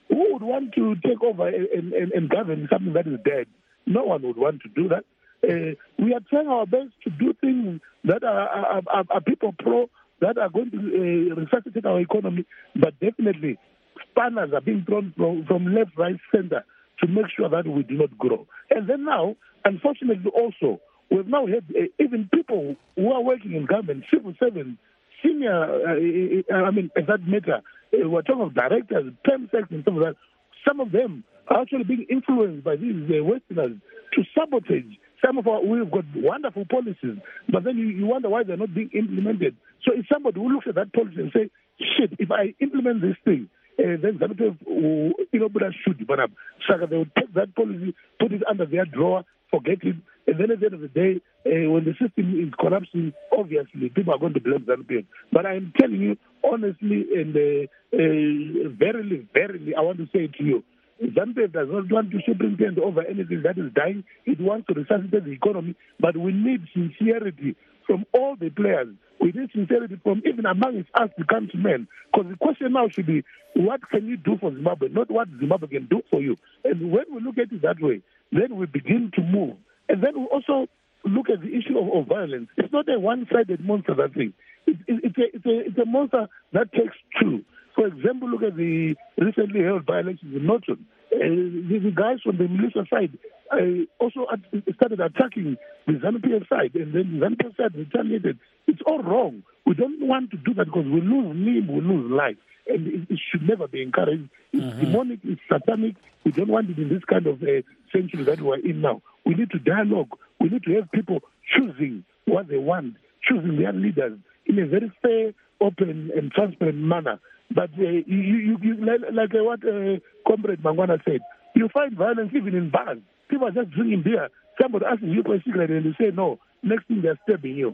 who would want to take over and, and, and govern something that is dead? No one would want to do that. Uh, we are trying our best to do things that are, are, are, are people pro, that are going to uh, resuscitate our economy, but definitely spanners are being thrown from, from left, right, center to make sure that we do not grow. And then now, unfortunately also, we've now had uh, even people who are working in government, civil servants, senior, uh, I mean, as that matter, uh, we're talking of directors, PEMSEC and stuff like that. Some of them are actually being influenced by these uh, Westerners to sabotage. Some of our, we've got wonderful policies, but then you, you wonder why they're not being implemented. So if somebody who looks at that policy and say, shit, if I implement this thing, uh, then Zanu-P F, you know, but I should, but so they would take that policy, put it under their drawer, forget it, and then at the end of the day, uh, when the system is collapsing, obviously people are going to blame Zanu-P F. But I'm telling you, honestly, and uh, uh, verily, verily, I want to say to you, Zanu-P F does not want to superintend over anything that is dying. It wants to resuscitate the economy, but we need sincerity from all the players. We need sincerity from even among us, the countrymen. Because the question now should be, what can you do for Zimbabwe, not what Zimbabwe can do for you. And when we look at it that way, then we begin to move. And then we also look at the issue of, of violence. It's not a one-sided monster, that thing. It, it, it's, a, it's, a, it's a monster that takes two. For example, look at the recently held by-elections in Norton. Uh, the, the guys from the militia side uh, also at, started attacking the Zanu-P F side, and then the Zanu-P F side retaliated. It's all wrong. We don't want to do that because we lose name, we lose life, and it, it should never be encouraged. It's mm-hmm. demonic, it's satanic. We don't want it in this kind of uh, century that we're in now. We need to dialogue. We need to have people choosing what they want, choosing their leaders in a very fair, open, and transparent manner. But uh, you, you, you, like, like uh, what uh, Comrade Mangwana said, you find violence even in bars. People are just drinking beer. Somebody asks you for a cigarette and you say no. Next thing they're stabbing you.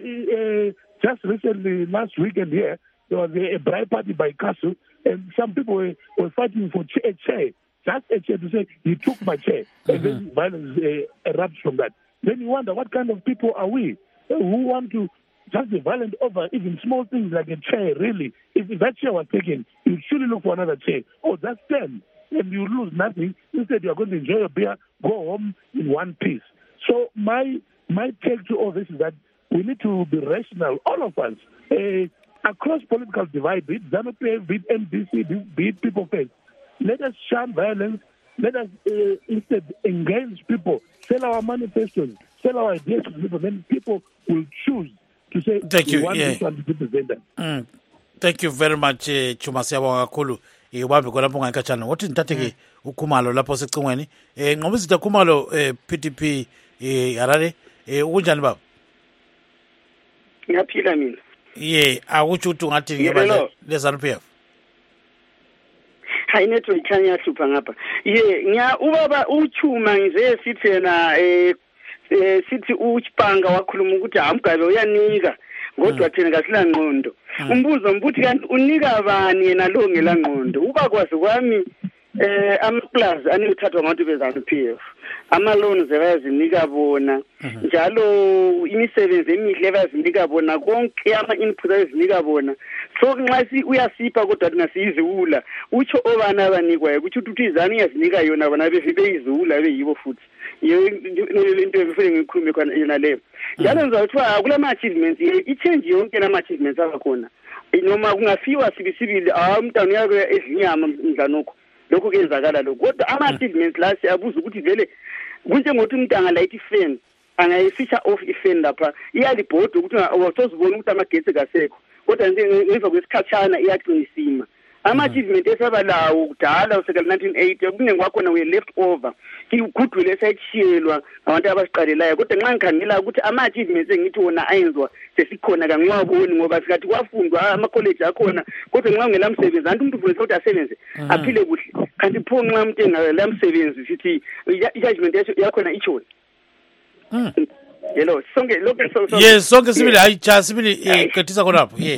Uh, just recently, last weekend here, there was a, a bribe party by Castle, and some people were, were fighting for a chair. Just a chair to say, you took my chair. Mm-hmm. And then violence uh, erupts from that. Then you wonder, what kind of people are we uh, who want to just be violent over even small things like a chair, really? If, if that chair was taken, you'd surely look for another chair. Oh, that's ten. And you lose nothing. Instead, you're going to enjoy your beer, go home in one piece. So my my take to all this is that we need to be rational, all of us, uh, across political divide, be it Zanu-P F, be it M D C, be it People First. Let us shun violence. Let us uh, instead engage people, sell our manifestos, sell our ideas to people. Then people will choose to say, thank you. Want yeah. this one to represent them. Mm. Thank you very much, uh, Chuma Siyabonga kakhulu. Ubambe kolapho ngayikhatshana ngothi nithathe ke ukhumalo lapho secingweni eh ngoba izitha khumalo eh P T P eh Harare eh ukunjani baba? Ngiyaphila mina. Yeah, akutsho ukuthi ngathi ngebandla le Zanu-P F. Hayi network ikhanya hlupha ngapha. Yeah, ngiya ubaba uChuma ngize sithi yena eh sithi uChipanga wakhuluma ukuthi amgabe uyanika kodwa thina kasila ngqondo. Umbuzo mbuthi kanti unika bani yena lo ngela ngqondo? Uba kwazi kwami eh amaplaza anithathwa ngabantu beZanu-P F. Ama loans ebazinika bona njalo imisebenzi emihle ebazinika bona konke ama inputs ebazinika bona. So nxa si uyasipha kodwa ngasiyiziwula utsho obana abanikwayo ukuthi uthi izanu iyazinika yona bona befibe izula beyibo futhi. Into ebefike ngikhulume khona yona leyo. Njalo ngizawuthiwa kulama achievements i-change yonke nama achievements akhona. Noma kungafiwa sibisibili ah umntana uyake ezinyama mdlanokho. Lokho kuyenzakala lokho. Kodwa ama achievements la siyabuza ukuthi vele kunjengokuthi umntana la ithi fan angayifisha off ifan lapha iyalibhoda ukuthi awuzobona ukuthi amagetsi kasekho. Kodwa ngemva kwesikhatshana iyaqinisima. Ama-achievement esabalawo kudala usekela nineteen eighty okuningi kwakhona we left over igudwile esayishiyelwa ngabantu abasiqalelayo kodwa nxa ngikhangela ukuthi ama-achievements engithi wona ayenziwa sesikhona kangiwaboni ngoba sikathi kwafundwa ama-college akhona kodwa nxa ungela msebenzi anti umuntu ufundisa ukuthi asebenze aphile kuhle kanti pho nxa umuntu engela msebenzi sithi i-judgment yakhona itshoni. Yelo sonke lokho so yes sonke sibili hayi cha sibili qedisa khonapho yeah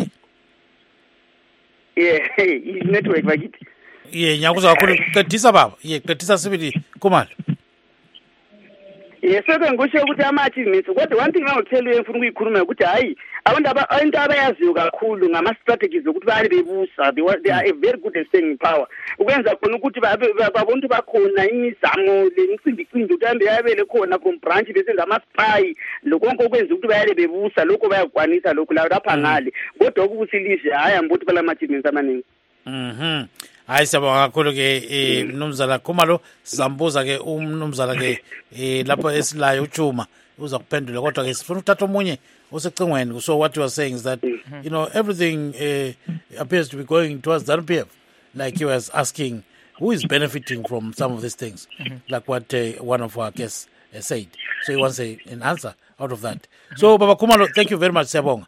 yeah i network bakithi yeah nyakuzwa kakhulu qedisa baba yeah qedisa sibili kumalo yes seke ngisho ukuthi ama achievements kodwa one thing I will tell you ngifuna ukuyikhuluma ukuthi hayi abantu aba into abayaziyo kakhulu ngama strategies ukuthi bali bebusa they, they are very good at staying in power ukwenza khona ukuthi babontu bakhona imizamo lencimbi cimbi utambe yabele khona from branch bese ngama spy lokonke okwenza ukuthi bayale bebusa lokho bayakwanisa lokho lapha ngale kodwa ukubusilizwe haya mbothi bala achievements amaningi. Mhm. Hayi siyabonga kakhulu ke mnumzana Khumalo sizambuza ke umnumzana ke lapho esilayo uJuma uza kuphendula kodwa ke sifuna ukuthatha omunye osecingweni. So what you are saying is that mm-hmm. you know everything uh, appears to be going towards ZANU-P F, like you was asking who is benefiting from some of these things, mm-hmm. like what uh, one of our guests uh, said. So he wants a, an answer out of that. Mm-hmm. So Baba Khumalo, thank you very much siyabonga.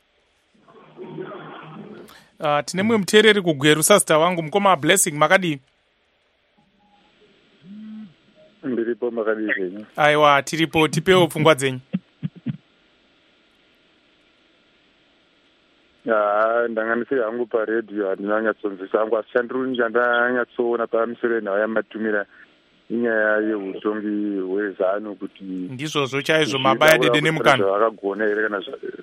Uh, tine mwe mtereri kugweru sasta wangu mkoma Blessing makadi. Ndiripo makadi zenyu. Aiwa tiripo tipeo pfungwa dzenyu. Ya ndanganisira hangu pa radio ndinanyatsonzisa hangu ashanduru ndanyatsoona pamusoro nawo yamatumira inyaya yeutongi hwezanu kuti ndizvozvo chaizvo mabaya dede nemukana vakagona here kana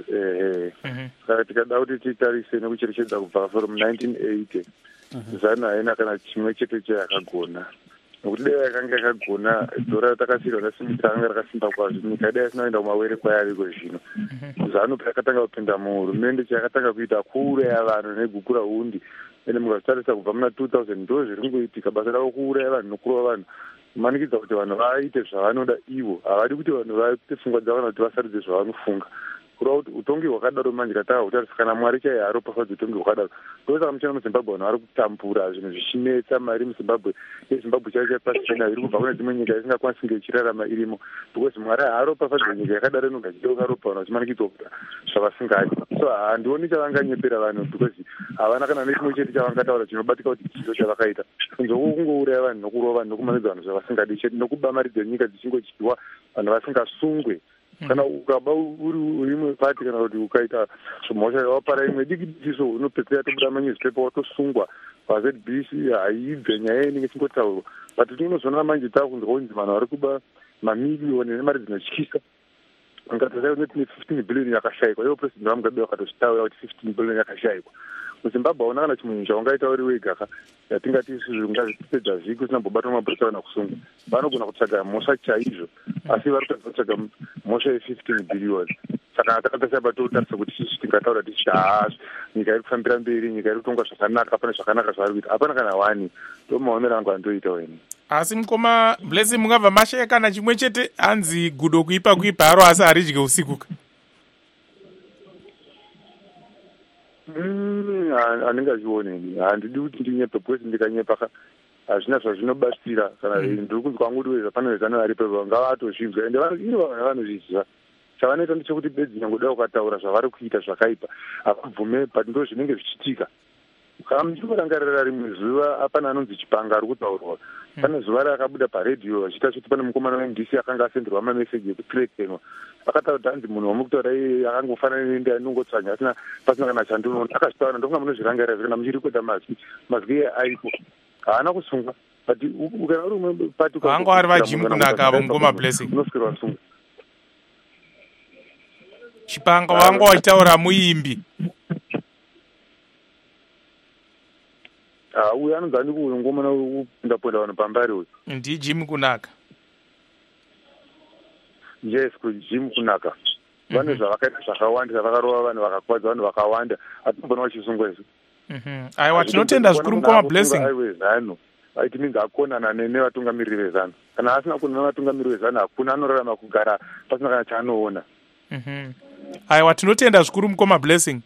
ehe saka tikada kuti titarise nekucherechedza kubva from nineteen eighty zanu haina kana chimwe chete chayakagona nokuti dai yakanga yakagona dhora ratakasiyirwa nasimita ranga rakasimba kwazvo nyika dai isinoenda kumawere kwayariko zvino zanu payakatanga kupinda muhurumende chayakatanga kuita kuuraya vanhu negukura hundi ende mukazvitarisa kubva muna two thousand ndo zviri kungoitika basa ravo kuuraya vanhu nokurova vanhu kumanikidza kuti vanhu vaite zvavanoda ivo havadi kuti vanhu vaite pfungwa dzavana kuti vasaridze zvavanofunga kurova kuti utongi hwakadaro manje katava kutarisa kana mwari chaiye aropafadza utongi hwakadaro ndosaka muchina muzimbabwe vanhu vari kutambura zvinhu zvichinetsa mari muzimbabwe yezimbabwe chaiyo chaipasina iri kubva kune dzimwe nyika isingakwanisi kunge ichirarama irimo because mwari haaropafadza nyika yakadaro inoga chideukaropa vanhu vachimanikidzwa kuita zvavasingadi so handioni chavanganyepera vanhu because havana kana nechimwe chete chavangataura chinobatika kuti chiro chavakaita kunzoko kungouraya vanhu nokurova vanhu nokumanidza vanhu zvavasingadi chete nokuba mari dzenyika dzichingodyiwa vanhu vasingasunge kana ukaba uri imwe pati kana kuti ukaita zvimhosva wapara imwe diki dikiso unopedzera tobuda manewspaper watosungwa paz B C haibve nyaya inenge chingotaurwa but tinozoona manje takunzwa kunzi vanhu vari kuba mamiliyoni nemari dzinotyisa angatasai kuti tine fifteen billion yakashayikwa ivo president vamugabe vakatozvitaura kuti fifteen billion yakashayikwa muzimbabwe hauna kana chimwe chaungaita uri wegaka yatingati isusu ngazvipedza vhiki usina mbobatwa mabhurika kana kusungwa vanogona kutsvaga mhosva chaizvo asi vari kutadza kutsvaga mhosva ye-fifteen billion saka takatasai patotarisa kuti isusu tingataura tichiti haa nyika iri kufambira mberi nyika iri kutongwa zvakanaka pane zvakanaka zvavari kuita hapana kana wani ndo maonero angu andoita weni asi mukoma Blessing mungabva mashaya kana chimwe chete hanzi gudo kuipa kuipa aro asi haridye usikuka handingazvioneni handidi kuti ndinyepe because ndikanyepa hazvina zvazvinobatsira kana ndiri kunzwa kwangu kuti wezvapano vezano varipo ngavatozvinzwa ende iri vanhu vanozviziva chavanoita ndechekuti bedzi nyangoda ukataura zvavari kuita zvakaipa havabvume but ndo zvinenge zvichiitika kana muchinorangarira rimwe zuva apana anonzi Chipanga ari kutaurwa pane zuva rakabuda paredhiyo vachiita kuti pane mukomana weMDC akanga asenderwa mameseji ekuthreatenwa akataura kuti hanzi munhu wamukutaura iye akangofanana nende anongotsvanya asina pasina kana chandinoona akazvitaura ndokunga munozvirangarira kana muchirikweta mazwi mazwi iye aipo haana kusungwa but kana uri umwe pati vangu vari vajimu kunaka avo mukoma Blessing unoswera wasunga Chipanga wangu wachitaura muimbi Ah, uyu anonzi ani kuuyu ngomana kupinda-pinda vanhu pambari uyu ndi Jim kunaka yes kuJim kunaka vane zvavakaita zvakawanda zvavakarova vanhu vakakwadza vanhu vakawanda hatimbona vachisungwa izvi aiwa tinotenda zvikuru mukoma Blessing aiwezano it means akonana nevatungamiriri vezano kana asina kuona nevatungamiriri vezano hakuna anorarama kugara pasina kana chaanoona aiwa tinotenda zvikuru mukoma Blessing.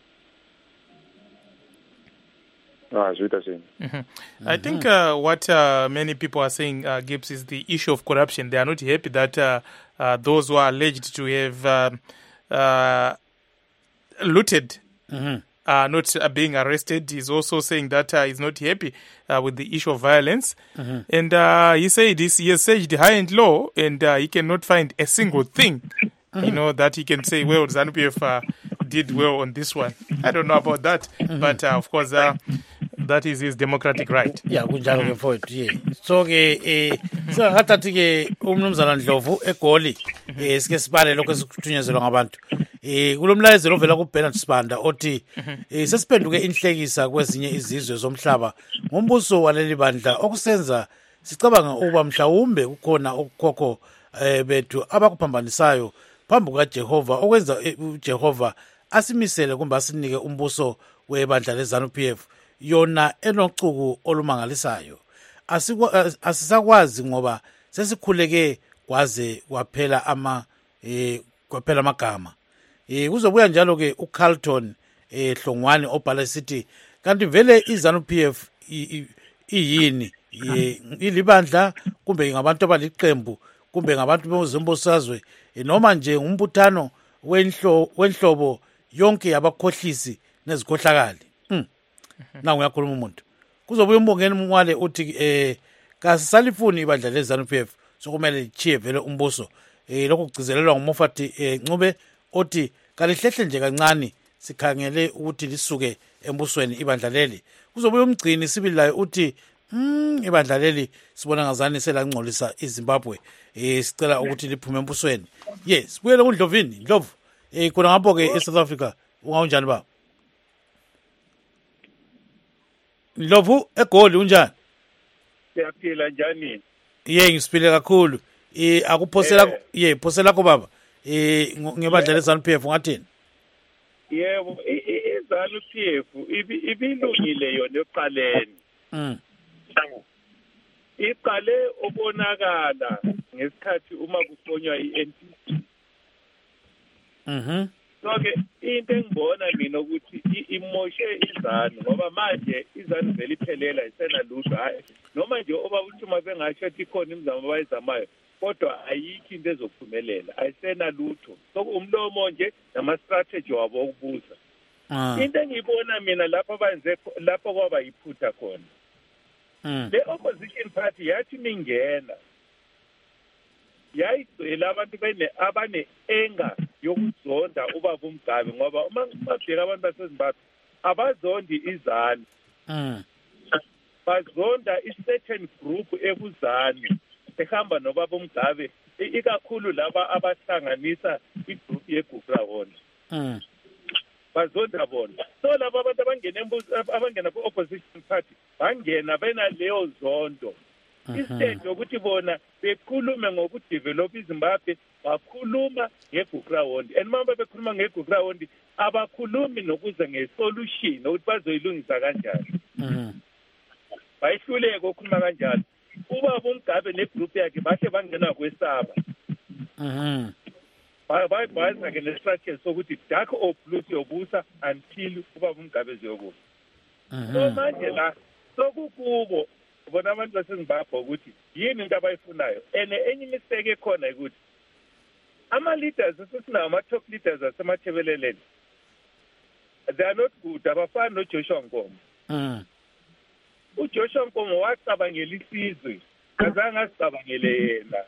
Ah, mm-hmm. I think uh, what uh, many people are saying, uh, Gibbs, is the issue of corruption. They are not happy that uh, uh, those who are alleged to have uh, uh, looted mm-hmm. are not uh, being arrested. He's also saying that uh, he's not happy uh, with the issue of violence. Mm-hmm. And uh, he said this, he has searched high and low, and uh, he cannot find a single thing, mm-hmm. you know, that he can say, well, ZANU-P F uh, did well on this one. I don't know about that, mm-hmm. but uh, of course... Uh, that is his democratic right. Yeah, kunjalo ke mfowethu. Yeah. So ke eh sikhathathi ke umnumzana Ndlovu eGoli eh sike sibale lokho esikuthunyezelwa ngabantu eh kulomlayezelo ovela kuBernard Sibanda othi eh sesiphenduke inhlekisa kwezinye izizwe zomhlaba ngombuso waleli bandla okusenza sicabanga ukuba mhlawumbe kukhona ukukhokho eh bethu abakuphambanisayo phambi kaJehova okwenza uJehova asimisele kumbe asinike umbuso webandla leZANU P F yona enocuku olumangalisayo. Asisakwazi ngoba sesikhuleke kwaze kwaphela ama eh kwaphela amagama. Eh kuzobuya njalo ke uCarlton eh Hlongwane obhala sithi kanti vele iZANU P F iyini ilibandla kumbe ngabantu abaliqembu kumbe ngabantu bezombosazwe noma nje umbuthano wenhlo wenhlobo yonke abakhohlisi nezikhohlakali. Mhm. Na uyakhuluma umuntu. Kuzobuya umbongeni umwale uthi eh kasisalifuni ibandla leZANU P F sokumele lichiye vele umbuso. Eh lokho kugcizelelwa nguMofati eh Ncube othi kalihlehle nje kancane sikhangele ukuthi lisuke embusweni ibandla leli. Kuzobuya umgcini sibilayo uthi mm ibandla leli sibona ngazani selangcolisa iZimbabwe eh sicela ukuthi liphume embusweni. Yes, buyele kuNdlovini, Ndlovu. Eh khona ngapho ke eSouth Africa ungaunjani ba? Ndlovu eGoli unjani? Siyaphila njani? Ye ngisipile kakhulu. Eh akuphosela ye phosela ko baba. Eh ngebandla leZANU P F ngathini? Yebo, iZANU P F ibilungile yona eqaleni. Mm. Iqale ubonakala ngesikhathi uma kufonywa iN P C. Mhm. So ke into engibona mina ukuthi imoshe iZANU ngoba manje iZANU vele iphelela isena lutho hayi noma nje oba uthuma bengasho ukuthi khona imizamo abayizamayo kodwa ayikho into ezophumelela ayisena lutho so umlomo nje nama strategy wabo ukubuza. Into engibona mina lapha abenze lapha kwaba yiphutha khona. The opposition party yathi mingena yayigcela abantu bene abane enga yokuzonda ubaba uMgabe ngoba uma babheka abantu baseZimbabwe abazondi iZANU mm bazonda i certain group ekuzani ehamba nobaba uMgabe ikakhulu laba abahlanganisa igroup yeGugurawona mm bazonda bona so laba abantu abangena abangena ku opposition party bangena bena leyo zondo instead ukuthi bona bekhulume ngokudevelop iZimbabwe bakhuluma ngeGugurawona and manje bekhuluma ngeGugurawona abakhulumi nokuze ngesolution ukuthi bazoyilungisa kanjani mhm bayihluleke ukukhuluma kanjani ubaba uMgabe negroup yakhe bahle bangena kwesaba mhm bye bye ke nestructure sokuthi dark or blue yobusa until ubaba uMgabe ziyobusa so manje la sokukubo bona abantu baseZimbabwe ukuthi yini into abayifunayo ene enye mistake ekhona ukuthi ama leaders sesinawo ama top leaders asemathebeleleni they are not good abafana noJoshua Nkomo mhm uJoshua Nkomo wacabangela isizwe azange asicabangele yena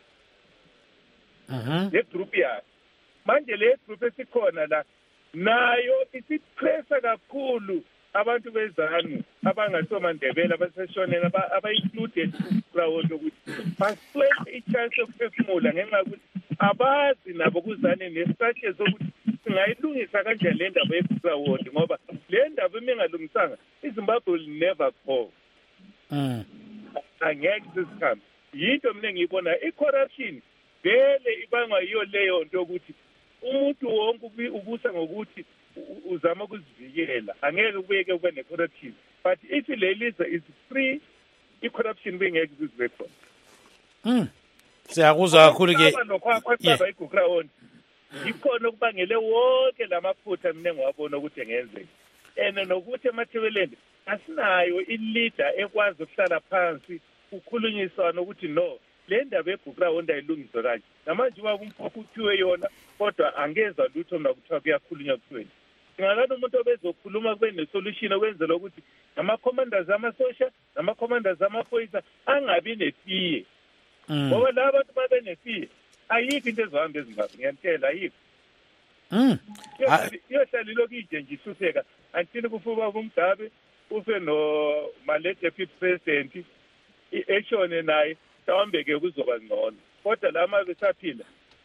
mhm le group yakhe manje le group esikhona la nayo isipressa kakhulu abantu beZANU abangasomandebela abaseshonela aba-included kuGugurawona ukuthi baswele i-chance yokuphefumula ngenxa yokuthi abazi nabo kuzane nestrategy sokuthi singayilungisa kanjani le ndaba yeGugurawona ngoba le ndaba imingalungisanga iZimbabwe will never go mm angeke sisikhambe yinto mina ngiyibona i-corruption vele ibangwa yiyo leyo nto ukuthi umuntu wonke ubusa ngokuthi uzama ukuzivikela angeke ubeke ube ne-corruption but if lelizwe is free i-corruption bengeke kuzibe khona mm siyakuzwa kakhulu ke nokwaqaba iGugurawona ikhona ukubangele wonke lamaphutha mina ngiwabona ukuthi engenzeka ene nokuthi emathebeleni asinayo i-leader ekwazi ukuhlala phansi ukukhulunyiswana ukuthi no le ndaba yeGugurawona ayilungiswe kanje namanje ubaba uMpofu uthiwe yona kodwa angeza lutho mina kuthiwa kuyakhulunywa kuthweni ngakho umuntu obezokhuluma kube nesolution okwenzela ukuthi nama-commanders amasosha nama-commanders amaphoyisa angabi nefiye ngoba laba bantu babe nefiye ayikho into ezohamba eZimbabwe ngiyantshela ayikho mm iyohlala ilokhu ije nje ihlupheka until kufe ubaba uMgabe ufe no-malate deputy president eshone naye mhlawumbe-ke kuzoba ngcono kodwa la ma besaphila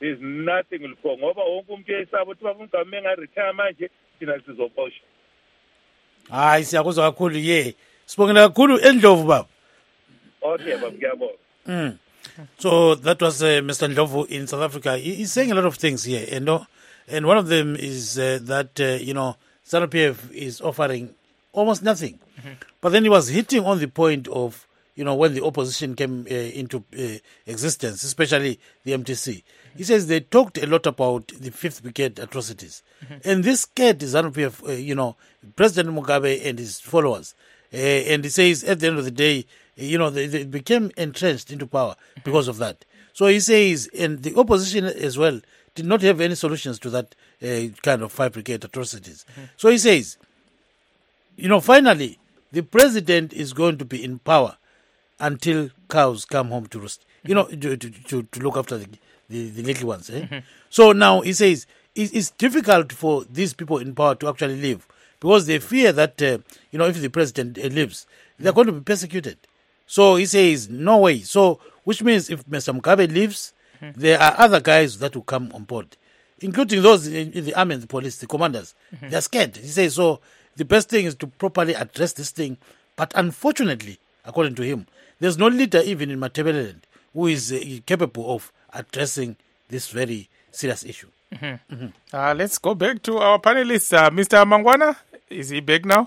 there's nothing will ngoba wonke umuntu uyayisaba ukuthi bafuna ugame engaretire manje thina sizoboshwa. Hayi siyakuzwa kakhulu ye. Sibongela kakhulu eNdlovu baba. Okay baba ngiyabonga. Mm. So that was uh, Mister Ndlovu in South Africa. He, he's saying a lot of things here, and no, and one of them is uh, that uh, you know ZANU-P F is offering almost nothing. Mm-hmm. But then he was hitting on the point of you know when the opposition came uh, into uh, existence, especially the M T C. Mm-hmm. He says they talked a lot about the Fifth Brigade atrocities, mm-hmm. and this scared ZANU-P F, uh, you know, President Mugabe and his followers. Uh, and he says at the end of the day, you know, they, they became entrenched into power because of that. So he says, and the opposition as well did not have any solutions to that uh, kind of Five Brigade atrocities. Mm-hmm. So he says, you know, finally, the president is going to be in power until cows come home to roost, you know, to, to, to, to look after the, the, the little ones. Eh? Mm-hmm. So now he says, it, it's difficult for these people in power to actually live because they fear that, uh, you know, if the president uh, lives, they're going to be persecuted. So he says, no way. So, which means if Mister Mugabe leaves, mm-hmm. there are other guys that will come on board, including those in, in the army and the police, the commanders. Mm-hmm. They're scared. He says, so the best thing is to properly address this thing. But unfortunately, according to him, there's no leader even in Matabeleland who is uh, capable of addressing this very serious issue. Mm-hmm. Mm-hmm. Uh, let's go back to our panelists. Uh, Mister Mangwana, is he back now?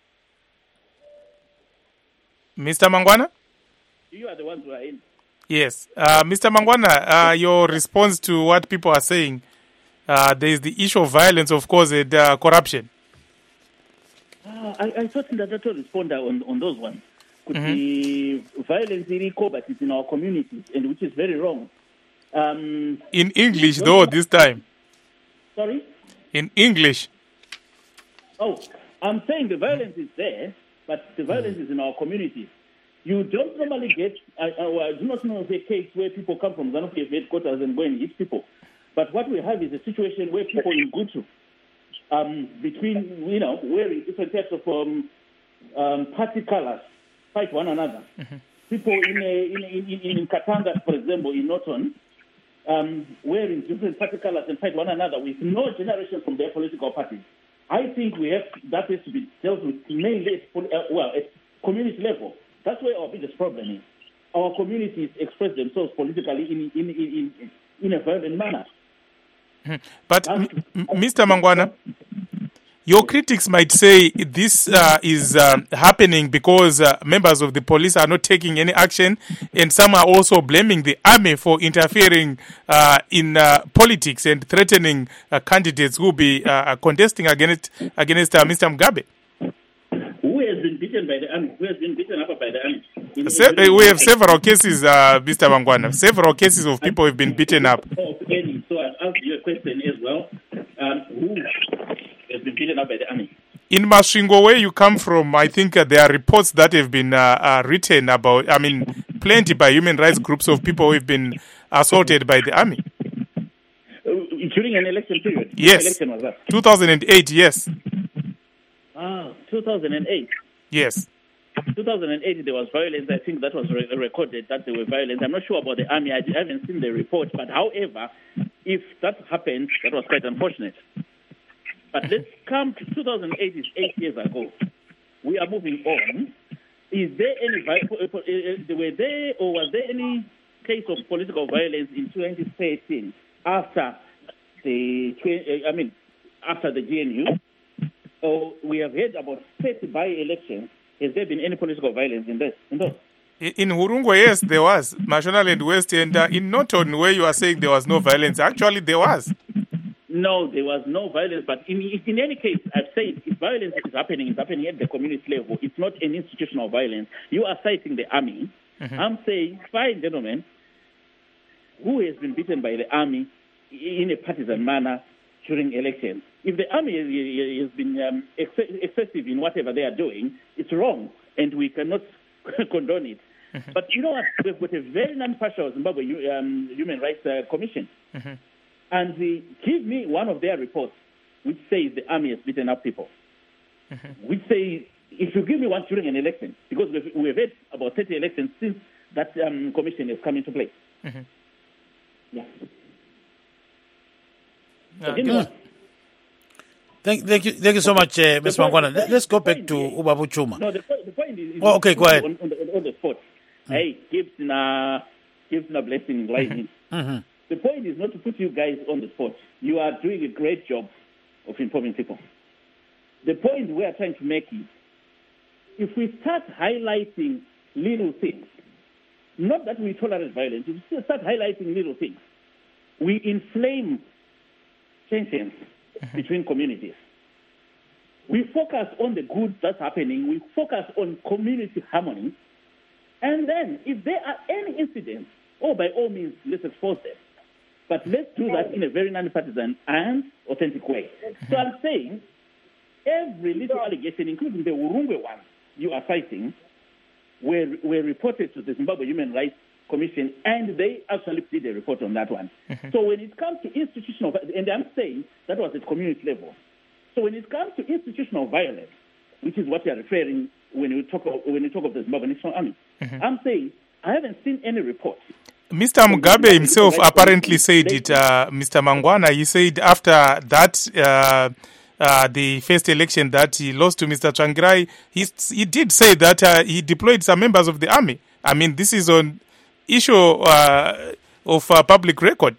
Mister Mangwana? You are the ones who are in. Yes. Uh, Mister Mangwana, uh, your response to what people are saying, uh, there is the issue of violence, of course, and uh, corruption. Uh, I, I thought that I to respond on, on those ones. Could Mm-hmm. be violence in but it's in our communities, and which is very wrong. Um, in English, though, this time. Sorry? In English. Oh, I'm saying the violence is there, but the violence is in our communities. You don't normally get, I, I, I do not know of a case where people come from ZANU-P F headquarters and go and hit people. But what we have is a situation where people in Gutu, um, between, you know, wearing different types of um, um, party colors, fight one another. Mm-hmm. People in, a, in, in, in Katanga, for example, in Norton, um, wearing different party colors and fight one another with no generation from their political parties. I think we have that has to be dealt with mainly at, uh, well, at community level. That's where our biggest problem is. Our communities express themselves politically in in in, in, in a violent manner. Mm-hmm. But, m- m- Mister Mangwana, your critics might say this uh, is uh, happening because uh, members of the police are not taking any action, and some are also blaming the army for interfering uh, in uh, politics and threatening uh, candidates who will be uh, contesting against against uh, Mister Mugabe. Who has been beaten by the army? Who has been beaten up by the army? In, Se- in, we have several cases, uh, Mister Mangwana. Several cases of people who have been beaten up. Oh, any. So I've asked you a question as well. Um, who has been beaten up by the army? In Masvingo, where you come from, I think uh, there are reports that have been uh, uh, written about, I mean, plenty by human rights groups of people who have been assaulted by the army. Uh, during an election period? Yes. What election was that? two thousand eight, yes. Ah, two thousand eight. Yes. two thousand eight, there was violence. I think that was re- recorded that there were violence. I'm not sure about the army. I haven't seen the report. But however, if that happened, that was quite unfortunate. But let's come to two thousand eight, is eight years ago. We are moving on. Is there any, were there or was there any case of political violence in twenty thirteen after the, I mean, after the G N U? Or we have heard about thirty by-elections. Has there been any political violence in this? In those? In Hurungwe, yes, there was. Mashonaland West, and uh, in Norton, where you are saying there was no violence, actually there was. No, there was no violence. But in, in any case, I've said if violence is happening, it's happening at the community level. It's not an institutional violence. You are citing the army. Mm-hmm. I'm saying, fine, gentlemen, who has been beaten by the army in a partisan manner during elections? If the army has been um, ex- excessive in whatever they are doing, it's wrong, and we cannot condone it. Mm-hmm. But you know what? We've got a very non-partial Zimbabwe um, Human Rights uh, Commission. Mm-hmm. And uh, give me one of their reports which says the army has beaten up people. Mm-hmm. Which say, if you give me one during an election, because we've, we've had about thirty elections since that um, commission has come into place. Mm-hmm. Yeah. Yeah, Again, what? Thank, thank you, thank you so much, uh, Miz point- Mangwana. the Let, let's go point back to is- Ubabu Chuma. No, the point, the point is. is Oh, okay, go ahead. On, on, the, on the spot. Hey, Gibson, uh, Gibson, a blessing, lightning. Mm-hmm. The point is not to put you guys on the spot. You are doing a great job of informing people. The point we are trying to make is, if we start highlighting little things, not that we tolerate violence, if we start highlighting little things, we inflame tensions between communities. We focus on the good that's happening. We focus on community harmony. And then, if there are any incidents, oh, by all means, let's expose them. But let's do that in a very non-partisan and authentic way. So I'm saying every little allegation, including the Urungwe one you are citing, were, were reported to the Zimbabwe Human Rights Commission, and they actually did a report on that one. Mm-hmm. So when it comes to institutional, and I'm saying that was at community level. So when it comes to institutional violence, which is what you are referring when you talk of, when you talk of the Zimbabwe National Army, mm-hmm. I'm saying I haven't seen any report. Mister Mugabe himself apparently said it, uh, Mister Mangwana, he said after that, uh, uh, the first election that he lost to Mister Tsvangirai, he, he did say that uh, he deployed some members of the army. I mean, this is on issue uh, of uh, public record.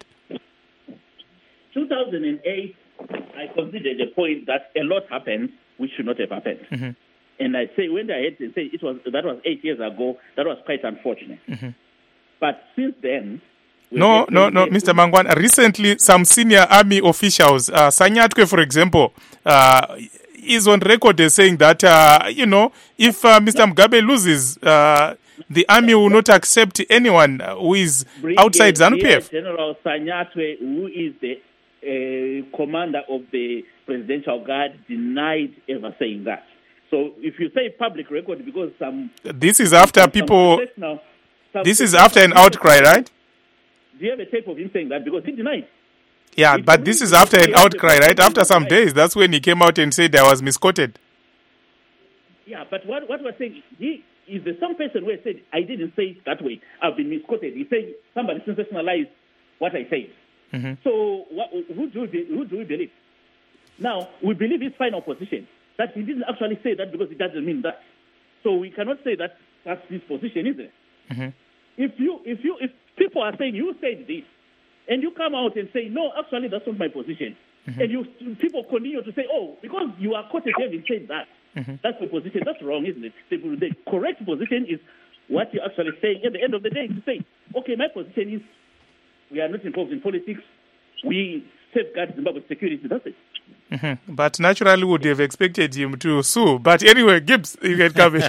two thousand eight, I considered the point that a lot happened which should not have happened. Mm-hmm. And I say, when I had to say it was that was eight years ago, that was quite unfortunate. Mm-hmm. But since then... No, no, no, Mister Mangwana. Recently, some senior army officials, uh, Sanyatwe, for example, uh, is on record as saying that, uh, you know, if uh, Mister Mugabe loses, uh, the army will not accept anyone who is Brigadier outside ZANU-P F. General Sanyatwe, who is the uh, commander of the Presidential Guard, denied ever saying that. So if you say public record, because some... This is after some, people... Some some this is after an outcry, right? Do you have a tape of him saying that? Because he denied. Yeah, it but this is after an outcry, right? After some days, that's when he came out and said I was misquoted. Yeah, but what, what we're saying, he is the some person who said, I didn't say it that way. I've been misquoted. He said somebody sensationalized what I said. Mm-hmm. So what, who, do we, who do we believe? Now, we believe his final position, that he didn't actually say that because it doesn't mean that. So we cannot say that that's his position, is it? Mm-hmm. If you, if you, if people are saying you said this, and you come out and say, no, actually, that's not my position. Mm-hmm. And you people continue to say, oh, because you are quoted having said that, mm-hmm. that's the position. That's wrong, isn't it? The, the correct position is what you're actually saying at the end of the day, to say, okay, my position is we are not involved in politics. We safeguard Zimbabwe security. That's it. Mm-hmm. But naturally, would have expected him to sue. But anyway, Gibbs, you can come in.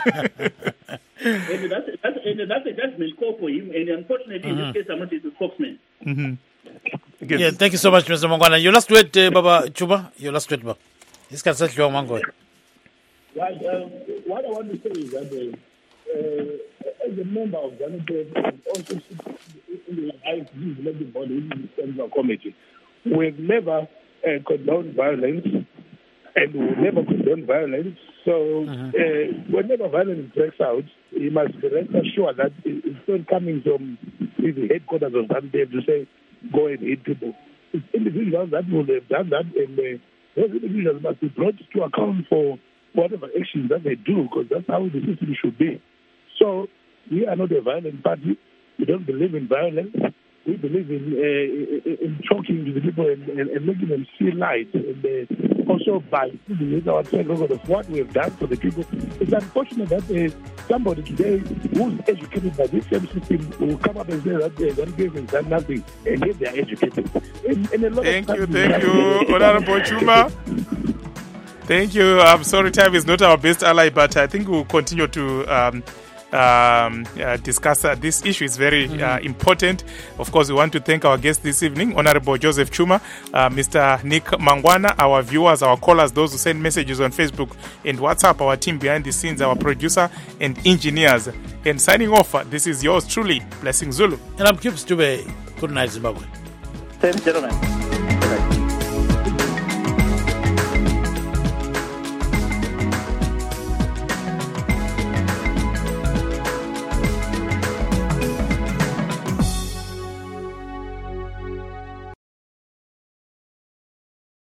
and, that's, that's, and that's a judgment call for him. And unfortunately, mm-hmm. in this case, I'm not his spokesman. Mm-hmm. Yeah, thank you so much, Mister Mangwana. Your last word, uh, Baba Chuba. Your last word, Baba. This can such your mango. Right, um, what I want to say is that uh, uh, as a member of ZANU-P F and also in the I S D elected body in the Central Committee, we've never uh, condoned violence and we will never condone violence. So uh-huh. uh, whenever violence breaks out, you must rest assured that it's not coming from the headquarters of ZANU-P F to say, go and hit people. It's individuals that will have done that, and uh, those individuals must be brought to account for whatever actions that they do, because that's how the system should be. So we are not a violent party. We don't believe in violence. We believe in uh, in talking to the people and, and, and making them see light, and uh, also by using our track record of what we have done for the people. It's unfortunate that uh, somebody today who's educated by this same system will come up and say that they have done nothing, and yet they are educated. And, and a lot thank of you, thank you, Honorable Chuma. Thank you. I'm sorry, time is not our best ally, but I think we'll continue to um, um, uh, discuss uh, this issue. Is very mm-hmm. uh, important. Of course, we want to thank our guest this evening, Honorable Joseph Chuma, uh, Mister Nick Mangwana, our viewers, our callers, those who send messages on Facebook and WhatsApp, our team behind the scenes, our producer and engineers. And signing off, uh, this is yours truly, Blessing Zulu. And I'm Gibbs Dube. Good night, Zimbabwe. Thanks, gentlemen.